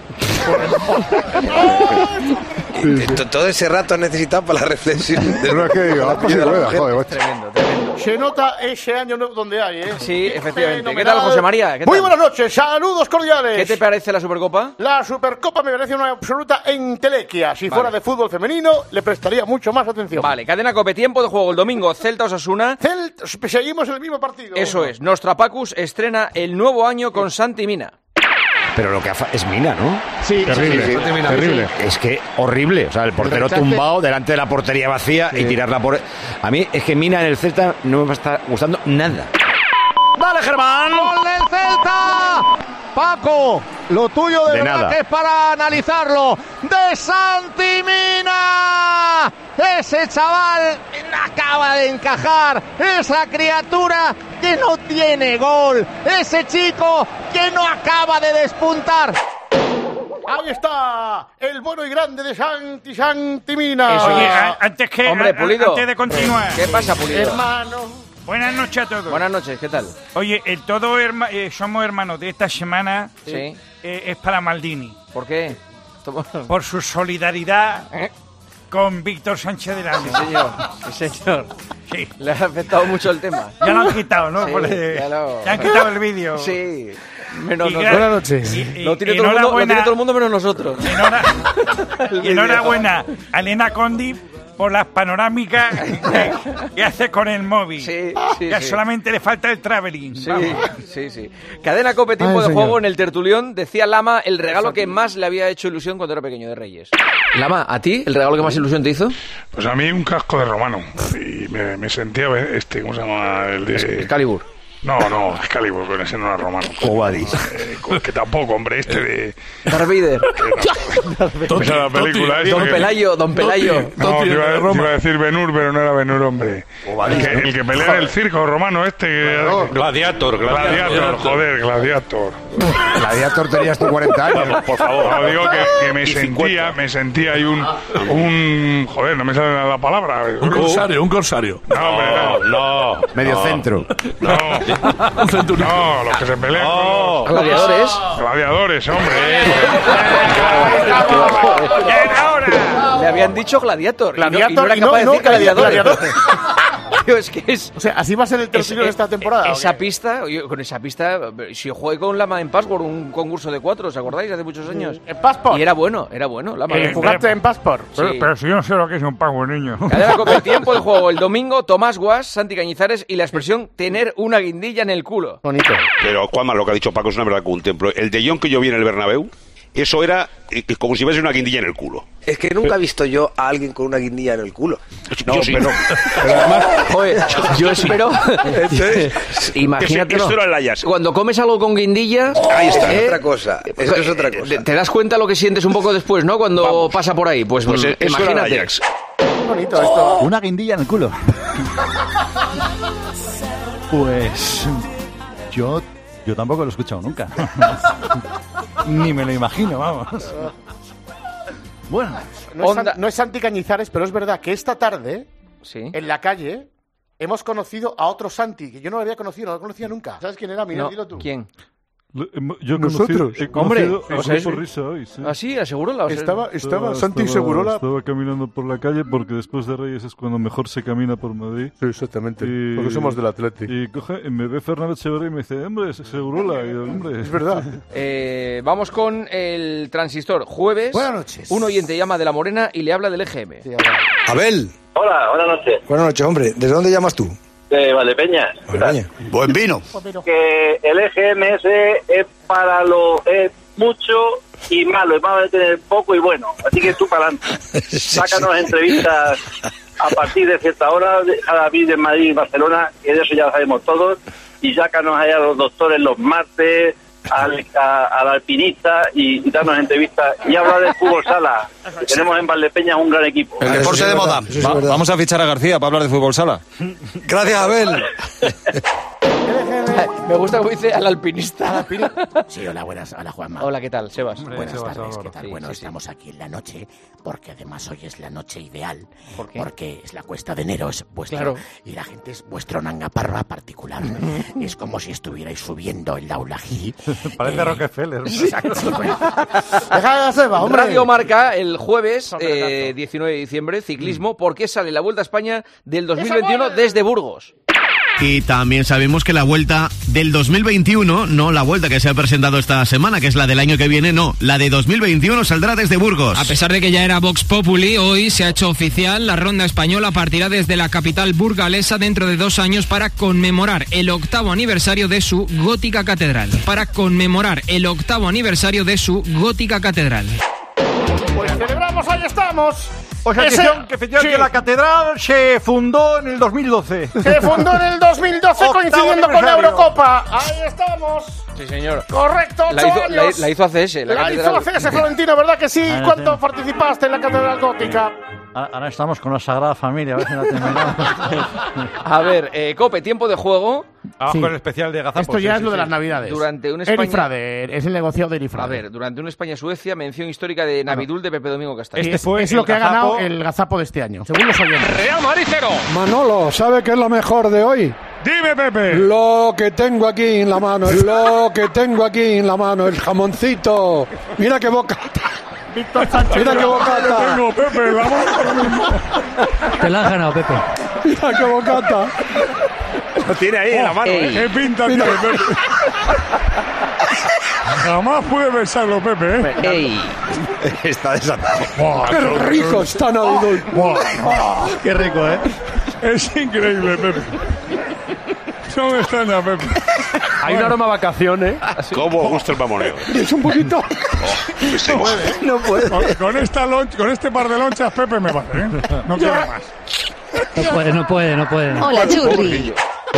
Sí, sí. Todo ese rato has necesitado para la reflexión. No es que digo, Aspas y Rueda, joder, macho. Tremendo, tremendo. Se nota ese año donde hay, ¿eh? Sí, efectivamente. Fenomenal. ¿Qué tal, José María? ¿Qué Muy tal? buenas noches, saludos cordiales. ¿Qué te parece la Supercopa? La Supercopa me parece una absoluta entelequia. Si Vale. fuera de fútbol femenino, le prestaría mucho más atención. Vale, cadena Cope, tiempo de juego el domingo, Celta Osasuna. Celt Seguimos el mismo partido. Eso es, Nostrapacus estrena el nuevo año con Santi Mina. Pero lo que hafa es Mina, ¿no? Sí, terrible, sí, sí. terrible. Es que horrible. O sea, el portero rechace. tumbado delante de la portería vacía Sí. y tirarla por... A mí es que Mina en el Celta no me está gustando nada. ¡Dale, Germán! ¡Gol del Celta! Paco, lo tuyo de, De verdad nada. que es para analizarlo. ¡De Santi Mina! Ese chaval acaba de encajar. Esa criatura que no tiene gol. Ese chico que no acaba de despuntar. Ahí está, el bueno y grande de Santi Santi Mina. Eso, oye, a- antes que Hombre, a- a- Pulido. antes de continuar. ¿Qué pasa, Pulido? Hermano. Buenas noches a todos. Buenas noches, ¿qué tal? Oye, el todo herma- eh, somos hermanos de esta semana Sí. eh, es para Maldini. ¿Por qué? Toma- Por su solidaridad con Víctor Sánchez de la Sí, señor. Sí, señor. Sí. Le ha afectado mucho el tema. Ya lo han quitado, ¿no? Sí, Por el- ya lo- ya han quitado el vídeo. Sí. Menos Y nosotros. gra- Buenas noches. y- y- Lo tiene, todo el, mundo, lo enhorabuena. tiene todo el mundo menos nosotros. El Y enhorabuena a Elena Condi por las panorámicas que, que hace con el móvil. Sí, sí, Ya sí. solamente le falta el traveling. Sí, Vamos. sí, sí. Cadena Cope, tiempo Ay, de señor. juego en el tertulión. Decía Lama el regalo que más le había hecho ilusión cuando era pequeño de Reyes. Lama, ¿a ti el regalo que más ilusión te hizo? Pues a mí un casco de romano. Y me, me sentía este, ¿cómo se llama? El de... Excalibur. No, no, Excalibur, pero ese no era romano. Cobadis. Eh, que tampoco, hombre, este de... Darth Vader. O sea, la película esta Don que- Pelayo, Don Pelayo. No, te iba, te iba a decir Ben-Hur, pero no era Ben-Hur, hombre. El que, el que pelea en el circo romano este. que- Gladiator, Gladiator, joder, Gladiator. Gladiator tenías tú cuarenta años. Por favor. No, digo que, que me sentía, me sentía ahí un, un... Joder, no me sale la palabra. Un corsario, un corsario. No, hombre, no. No, medio No. centro. No, no, los que se pelean No. con los... Gladiadores. Gladiadores, hombre. Le habían dicho Gladiator. y no- Gladiator y no, era y no- capaz de no, decir gladiadores. gladiador. Tío, es que es... O sea, así va a ser el tertulión de esta temporada. ¿o Esa qué? pista, yo, con esa pista, si yo jugué con Lama en Passport, un concurso de cuatro, ¿os acordáis? Hace muchos años. En Passport. Y era bueno, era bueno, Lama. Eh, ¿Jugaste en Passport? Pero, Sí. pero si yo no sé lo que es un pago, niño. Cadena Cope, tiempo de juego el domingo, Tomás Guas, Santi Cañizares y la expresión tener una guindilla en el culo. Bonito. Pero, Juanma, lo que ha dicho Paco es una verdad que un templo. El de Jong que yo vi en el Bernabéu, eso era eh, como si fuese una guindilla en el culo. Es que nunca he visto yo a alguien con una guindilla en el culo. No, yo sí. pero, pero además, joder, yo espero. Entonces, Imagínatelo. Esto era el Ajax. Cuando comes algo con guindilla. Ahí está, ¿eh? otra cosa. Eso es otra cosa. Te das cuenta lo que sientes un poco después, ¿no? Cuando pasa por ahí. Pues, Pues mm, eso era el imagínate. Ajax. Bonito esto. Una guindilla en el culo. Pues yo yo tampoco lo he escuchado nunca. Ni me lo imagino, vamos. Bueno, No es, Onda- San- no es Santi Cañizares, pero es verdad que esta tarde, Sí. en la calle, hemos conocido a otro Santi, que yo no lo había conocido, no lo conocía nunca. ¿Sabes quién era? Mira, No, dilo tú. ¿Quién? Yo he Nosotros. conocido, he Hombre, conocido o a sea, Grupo es- Risa hoy, sí. Ah, sí, Segurola. o sea, Estaba, estaba Santi Segurola. Estaba caminando por la calle porque después de Reyes es cuando mejor se camina por Madrid. Sí, exactamente. Y- Porque somos del Atleti. Y coge, y me ve Fernando Echeverría y me dice, hombre, es Segurola. Y yo, hombre. Es verdad. Eh, vamos con el transistor. Jueves. Buenas noches. Un oyente llama de La Morena y le habla del E G M. Abel. Hola, buenas noches. Buenas noches, hombre. ¿Desde dónde llamas tú? De Valdepeña. Valdepeña. Buen vino. Que el E G M S es para lo es mucho y malo, es malo de tener poco y bueno. Así que tú para adelante. Sácanos entrevistas a partir de cierta hora, deja a David en Madrid y Barcelona, que de eso ya lo sabemos todos, y sácanos allá a los doctores los martes, al, a- al alpinista y, y darnos entrevistas y hablar del fútbol sala. Que tenemos en Valdepeña un gran equipo. El deporte de moda. Va- vamos a fichar a García para hablar de fútbol sala. Gracias, Abel. Me gusta como dice al alpinista. Sí, hola, buenas. Hola, Juanma. Hola, ¿qué tal, Sebas? Buenas Sebas, tardes, Álvaro. ¿qué tal? Sí, bueno, sí, sí. estamos aquí en la noche porque además hoy es la noche ideal. ¿Por qué? Porque es la cuesta de enero, es vuestro. Claro. Y la gente es vuestro Nanga Parva particular. Es como si estuvierais subiendo el Daulají. Parece Eh, Rockefeller. Exacto. Deja de Seba, hombre. Radio Marca el jueves eh, diecinueve de diciembre, ciclismo, porque sale la Vuelta a España del dos mil veintiuno desde Burgos. Y también sabemos que la vuelta del dos mil veintiuno, no la vuelta que se ha presentado esta semana, que es la del año que viene, no, la de dos mil veintiuno saldrá desde Burgos. A pesar de que ya era Vox Populi, hoy se ha hecho oficial, la ronda española partirá desde la capital burgalesa dentro de dos años para conmemorar el octavo aniversario de su gótica catedral. Para conmemorar el octavo aniversario de su gótica catedral. Pues celebramos, ahí estamos. Pues Ese- atención, que efectivamente sí. la catedral se fundó en el dos mil doce. Se fundó en el dos mil doce Octavo coincidiendo con la aniversario. Eurocopa. Ahí estamos. Sí, señor. Correcto, ocho La hizo, la, años. la hizo A C S, la, La catedral. hizo C S Florentino, ¿verdad que sí? Ah, ¿Cuánto sí. participaste en la Catedral Gótica? Ahora ahora estamos con la Sagrada Familia, a ver si la terminamos. A ver, eh, Cope, tiempo de juego. Abajo Sí. el especial de Gazapos. Esto ya sí, es sí, lo de sí. las Navidades. Durante un España... Erifrade, es el negocio de Erifrade. A ver, durante un España-Suecia, mención histórica de Navidul de Pepe Domingo Castaño. es, es lo que ha ganado el gazapo de este año, según los oyentes. Real Madrid cero. Manolo, ¿sabe qué es lo mejor de hoy? Dime, Pepe. Lo que tengo aquí en la mano, lo que tengo aquí en la mano, el jamoncito. Mira qué boca. Víctor Sánchez. Mira qué bocata. Tengo, Pepe, en la mano ahora mismo. Te la has ganado, Pepe. Mira qué bocata. Lo tiene ahí en la mano. ey. ¿Qué pinta tiene, Pepe? Jamás pude besarlo, Pepe, ¿eh? ¡Ey! Está desatado. Buah, Qué rico está Navidul. buah. Qué rico, ¿eh? Es increíble, Pepe. No me extraña, Pepe. Hay un aroma a vacaciones. ¿Cómo gusta el mamoneo? Es un poquito. Sí. No puede. Con, con esta lon- con este par de lonchas, Pepe me vale, ¿eh? No quiero más. No puede, no puede, no puede. Hola, Churri.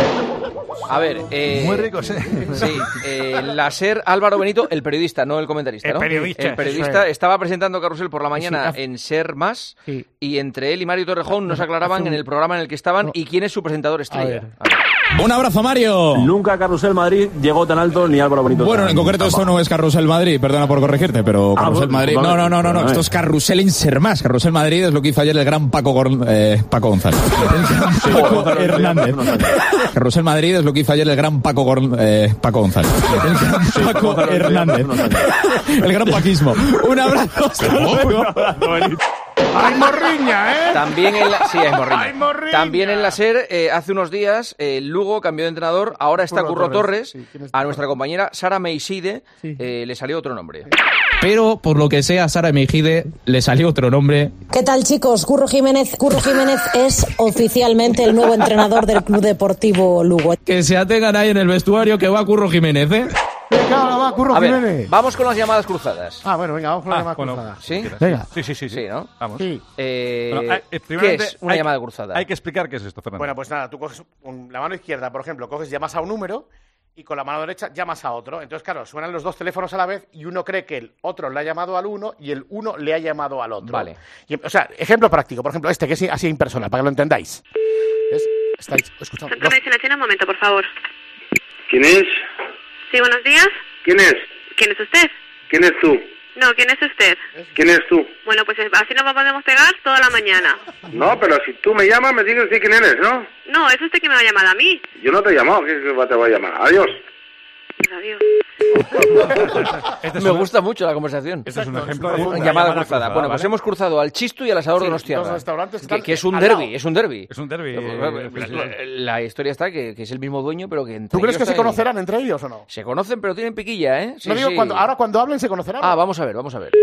A ver, eh, Muy rico, sí. Sí, eh, la SER Álvaro Benito, el periodista, no el comentarista, El ¿no? periodista, El periodista eso estaba presentando Carrusel por la mañana Sí, en SER Más Sí. y entre él y Mario Torrejón no se aclaraban hace un- en el programa en el que estaban y quién es su presentador estrella. ver. A ver. Un abrazo, Mario. Nunca Carrusel Madrid llegó tan alto ni Álvaro Benito. Bueno, en concreto esto no es Carrusel Madrid, perdona por corregirte, pero Carrusel bueno, Madrid... vale, No, no, no, no, no, vale. esto es Carrusel en Ser Más. Carrusel Madrid es lo que hizo ayer el gran Paco, Gor- eh, Paco González. El gran Paco Hernández. Carrusel Madrid es lo que hizo ayer el gran Paco, Gor- eh, Paco González. El gran Paco Hernández. El gran paquismo. Un abrazo, hasta luego. Hay morriña, ¿eh? También en la, sí, hay morriña. Hay morriña. También en la SER, eh, hace unos días, eh, el Lugo cambió de entrenador, ahora está Curro Curro Torres. Torres. Sí, ¿quién es A Curro? nuestra compañera Sara Meiside Sí. eh, le salió otro nombre. Pero, por lo que sea, a Sara Mejide le salió otro nombre. ¿Qué tal, chicos? Curro Jiménez. Curro Jiménez es oficialmente el nuevo entrenador del Club Deportivo Lugo. Que se atengan ahí en el vestuario que va Curro Jiménez, ¿eh? Venga, ahora va, Curro A ver, Jiménez. vamos con las llamadas cruzadas. Ah, bueno, venga, vamos con la Ah, llamada bueno. cruzada. ¿Sí? Venga. Sí, sí, sí, sí. Sí, ¿no? Vamos. Sí. Eh, Bueno, hay- eh, ¿Qué primeramente, es una hay- llamada cruzada? Hay que explicar qué es esto, Fernando. Bueno, pues nada, tú coges un- la mano izquierda, por ejemplo, coges, llamas a un número y con la mano derecha llamas a otro. Entonces, claro, suenan los dos teléfonos a la vez y uno cree que el otro le ha llamado al uno y el uno le ha llamado al otro. Vale. Y, o sea, ejemplo práctico, por ejemplo, este que es así impersonal, para que lo entendáis. ¿Ves? Estáis escuchando. Centro de Medicina China, un momento, por favor. ¿Quién es? Sí, buenos días. ¿Quién es? ¿Quién es usted? ¿Quién es tú? No, ¿quién es usted? ¿Quién es tú? Bueno, pues así nos podemos pegar toda la mañana. No, pero si tú me llamas, me tienes que decir quién eres, ¿no? No, es usted que me va a llamar a mí. Yo no te he llamado, ¿qué te voy a llamar? Adiós. Pues adiós. Este es Me un- gusta mucho la conversación. Este es un ejemplo de Una una llamada cruzada. Bueno, pues ¿vale? hemos cruzado al Chistu y al Asador Sí, de Donostiarra. dos restaurantes que, están que es un al derby, lado. es un derby. Es un derbi. La, la historia está que, que es el mismo dueño, pero que entre ¿Tú crees ellos que se está- conocerán entre ellos o no? Se conocen, pero tienen piquilla, ¿eh? Sí, no digo sí. cuando, ahora cuando hablen se conocerán. Ah, vamos a ver, vamos a ver.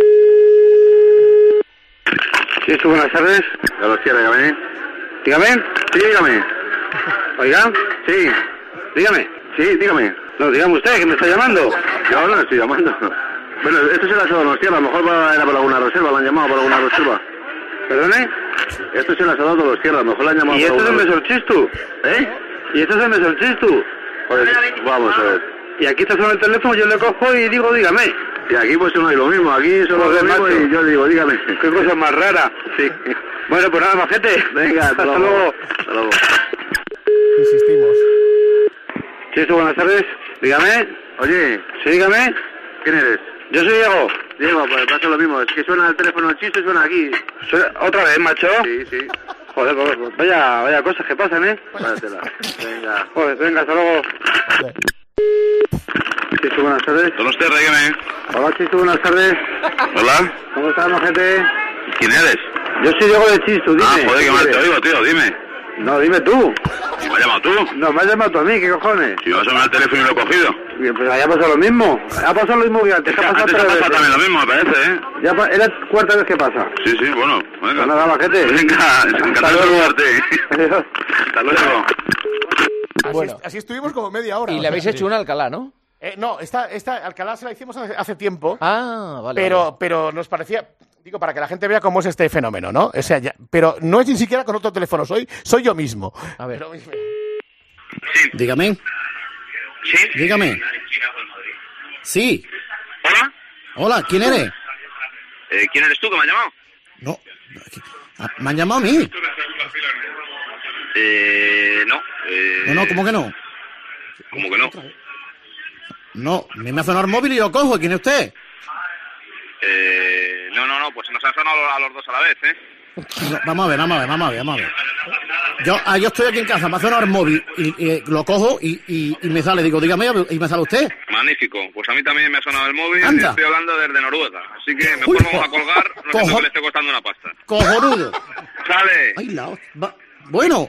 Sí, tú, buenas tardes. De los cierres, dígame. Dígame. Sí, dígame. Oiga. Sí. Dígame. Sí, dígame. No, dígame usted, que me está llamando. Yo no le estoy llamando. Bueno, esto es el asado de los cierres. A lo mejor va- era para alguna reserva, lo han llamado para alguna reserva. ¿Perdone? Esto es el asado de los cierres. A lo mejor lo han llamado ¿Y para esto es el alguna- Mesorchistu? ¿Eh? ¿Y esto es el Mesorchistu? Pues, vamos a ver. Y aquí está sonando el teléfono, yo le cojo y digo, dígame. Y aquí pues no hay lo mismo, aquí son lo mismo y yo digo, dígame. Qué cosa más rara. Sí. Bueno, pues nada más, gente. Venga, hasta, luego. Hasta luego. Insistimos. Chisto, buenas tardes. Dígame. Oye, sí, dígame. ¿Quién eres? Yo soy Diego. Diego, pues pasa lo mismo. Es que suena el teléfono el Chisto y suena aquí. ¿Suena ¿Otra vez, macho? Sí, sí. Joder, pues, pues, vaya, vaya cosas que pasan, ¿eh? Váyatela. Venga. Joder, venga, hasta luego. Chisto, buenas tardes. Hola, usted, dígame. Hola, Chisto, buenas tardes. Hola. ¿Cómo estás, gente? ¿Quién eres? Yo soy Diego de Chisto, dime. Ah, joder, que mal te oigo, tío, dime. No, dime tú. ¿Me has llamado tú? No, me has llamado tú a mí, ¿qué cojones? Si me vas a llamar al teléfono y lo he cogido. Bien, pues ya ha pasado lo mismo. Ha pasado lo mismo que antes. Es que antes ha pasado también lo mismo, me parece, ¿eh? Ya pa- es la cuarta vez que pasa. Sí, sí, bueno, venga. Pues nada, majete. Venga, encantado de saludarte. Hasta luego. Así, Bueno. así estuvimos como media hora. Y le habéis hecho una a Alcalá, ¿no? Eh, no, esta, esta Alcalá se la hicimos hace, hace tiempo. Ah, vale. Pero, vale. pero nos parecía, digo, para que la gente vea cómo es este fenómeno, ¿no? O sea, ya- pero no es ni siquiera con otro teléfono, soy, soy yo mismo. A ver. Pero- Dígame. ¿Sí? Dígame. Sí. ¿Hola? Hola, ¿quién eres? Eh, ¿Quién eres tú que me has llamado? No. Ah, ¿Me han llamado a mí? Eh, no. Eh, No, no, ¿cómo que no? ¿Cómo que no? No, a mí me ha sonado el móvil y lo cojo. ¿Quién es usted? Eh, no, no, no, pues nos han sonado a los dos a la vez, ¿eh? No, vamos a ver, vamos a ver, vamos a ver, vamos a ver. Yo, ah, yo estoy aquí en casa, me ha sonado el móvil y, y lo cojo y, y, y me sale, digo, dígame, y me sale usted. Magnífico. Pues a mí también me ha sonado el móvil Anda. y estoy hablando desde Noruega. Así que mejor Uy, vamos a colgar, no cojo- siento que le esté costando una pasta. Cojonudo. ¡Sale! Ay, la, va- bueno.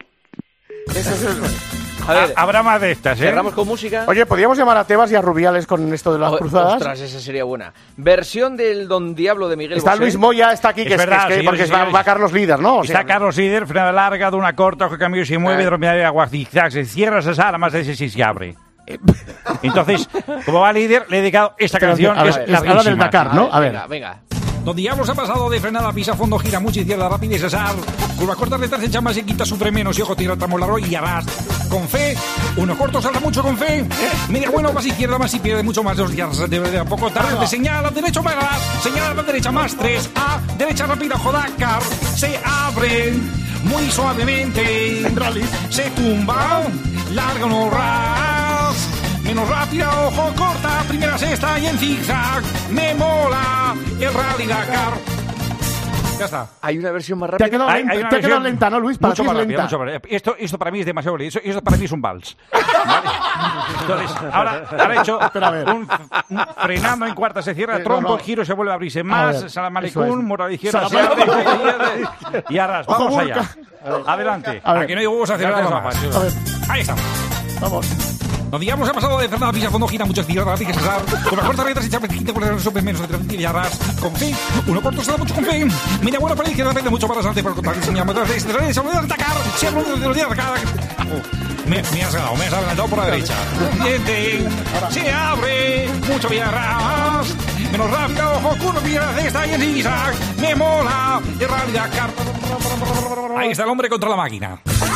A ver, Habrá más de estas, ¿eh? cerramos con música. Oye, ¿podríamos llamar a Tebas y a Rubiales con esto de las O- cruzadas? Ostras, esa sería buena. Versión del Don Diablo de Miguel Está Bosé. Luis Moya, está aquí, Es que es, verdad, que es que- señores porque y va, señores. va Carlos Líder, ¿no? O sea, Está Carlos Líder, frenada larga, de una corta, que cambio se mueve, Ah. dromedaria de agua, zigzag, se cierra esa sala, más de ese sí se abre. Entonces, como va líder, le he dedicado esta Pero, canción, a que ver, es es- habla larguísima. del Dakar, ¿no? A ver. Venga, venga. Don Diablo se ha pasado de frenada, pisa fondo, gira mucho izquierda, rápida y cesar. Curva corta, detrás echa más y quita, sufre menos y ojo, tira tramo largo y arras. Con fe, uno corto, salta mucho con fe. Media bueno, más izquierda, más y pierde mucho más. Dos días de, de a poco tarde, te señala derecho, más, señala a la derecha, más tres. A, derecha rápida, Jodacar. Se abre muy suavemente. Se tumba, larga no ras. Menos rápida, ojo corta, primera sexta y en zigzag. Me mola el Rally Dakar. Ya está. Hay una versión más Te ha rápida. quedado Hay- lenta, hay una te ha quedado versión lenta, ¿no, Luis? Para mucho ti es más rápida, lenta. mucho más rápida. Esto, esto para mí es demasiado lento. Esto, esto para mí es un vals. ¿Vale? Entonces, ahora, ahora he hecho Espera, a ver. un, un frenando en cuarta, se cierra Eh, el trompo, no, no. el giro se vuelve a abrirse A más, ver, Salam eso Aleikum, es. mora a la izquierda, se Salam abre, Aleikum. y arras. Ojo, Vamos Burka. allá. Adelante. A ver. Aquí no hay huevos a acelerar Ya esa tengo más. parte. A ver. Ahí estamos. Vamos. Nos digamos ha pasado de Fernanda Pisa fondo, gira mucho izquierda, rápida, cesar. Con la corta letras y chapa, quinta por el sobre menos de tres y arras. Con fe, uno corto se da mucho con fe. Media buena para la izquierda, depende mucho para adelante, por contar que se llama atrás de este, se vuelve a atacar, se abre uno de los días de atacar. Me, me has ganado, me has adelantado por la derecha. Diente, se abre, mucho bien arras. Menos rápido, ojo, curva, mira, de esta y en zigzag. Me mola, de Rally Dakar. Ahí está el hombre contra la máquina.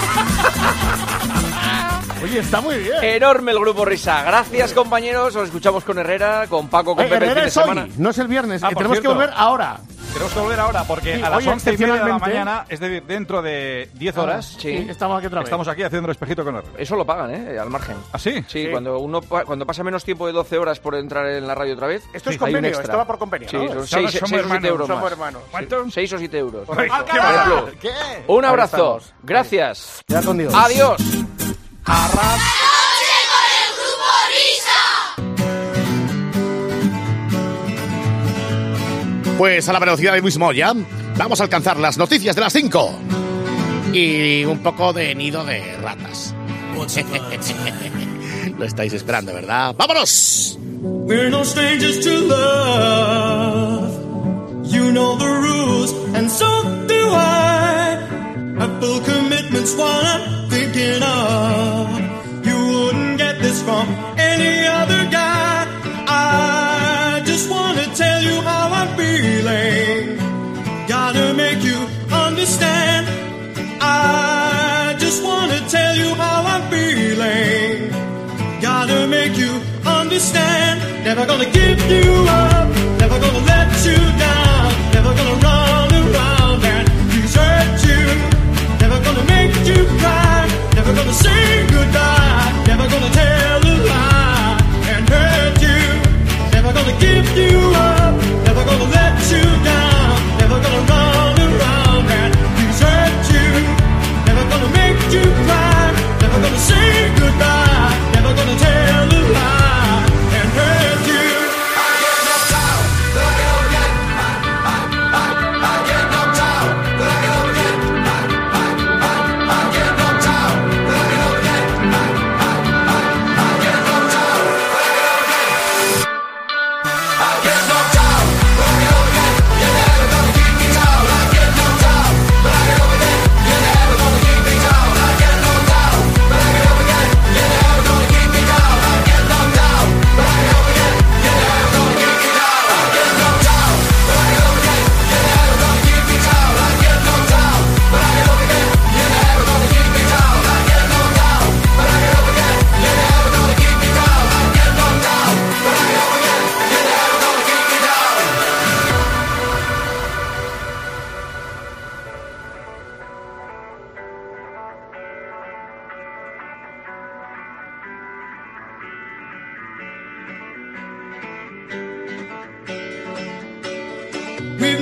Oye, está muy bien. Enorme el grupo Risa. Gracias, compañeros. Os escuchamos con Herrera, con Paco, con Eh, Pepe el Herrera fin de es hoy, semana. no es el viernes. Ah, Eh, por tenemos que cierto. volver ahora. Tenemos que volver ahora porque Sí, a las hoy once y media de la excepcionalmente- mañana, es decir, dentro de diez horas, Ah, sí, estamos aquí otra vez. estamos aquí haciendo el espejito con Herrera. Eso lo pagan, ¿eh? Al margen. ¿Ah, sí? Sí, Sí. Cuando uno pa- cuando pasa menos tiempo de doce horas por entrar en la radio otra vez. Esto es hay un convenio, extra. esto va por convenio, Sí, ¿no? son Somos- seis, somos seis o siete hermanos, euros somos más. hermanos. ¿Cuánto? Seis o siete euros. Correcto. Por ejemplo. ¿Qué? Un Ahí abrazo. estamos. Gracias. Ya con Dios. Adiós. Arras. Pues a la velocidad de Luis Moya vamos a alcanzar las noticias de las cinco y un poco de nido de ratas. Lo estáis esperando, ¿verdad? ¡Vámonos! We're no strangers to love. You know the rules, and so do I. My full commitment's what I'm thinking of. You wouldn't get this from any other guy. I just wanna tell you how I'm feeling. Gotta make you understand. I just wanna tell you how I'm feeling. Gotta make you understand. Never gonna give you up. Never gonna let you down. Never gonna run around and desert you. Never gonna make you cry. Never gonna say goodbye. Never gonna tell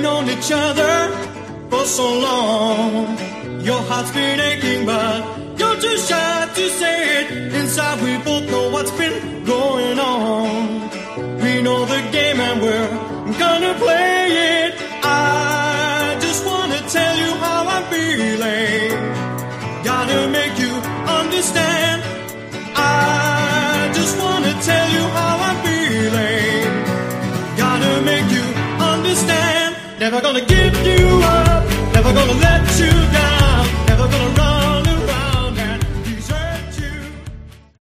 known each other for so long. Your heart's been aching, but you're too shy to say it. Inside we both know what's been going on. We know the game and we're gonna play it. I just wanna tell you how I'm feeling. Gotta make you understand. I just wanna tell you how I'm feeling. Gotta make you understand. Never gonna give you up, never gonna let you down.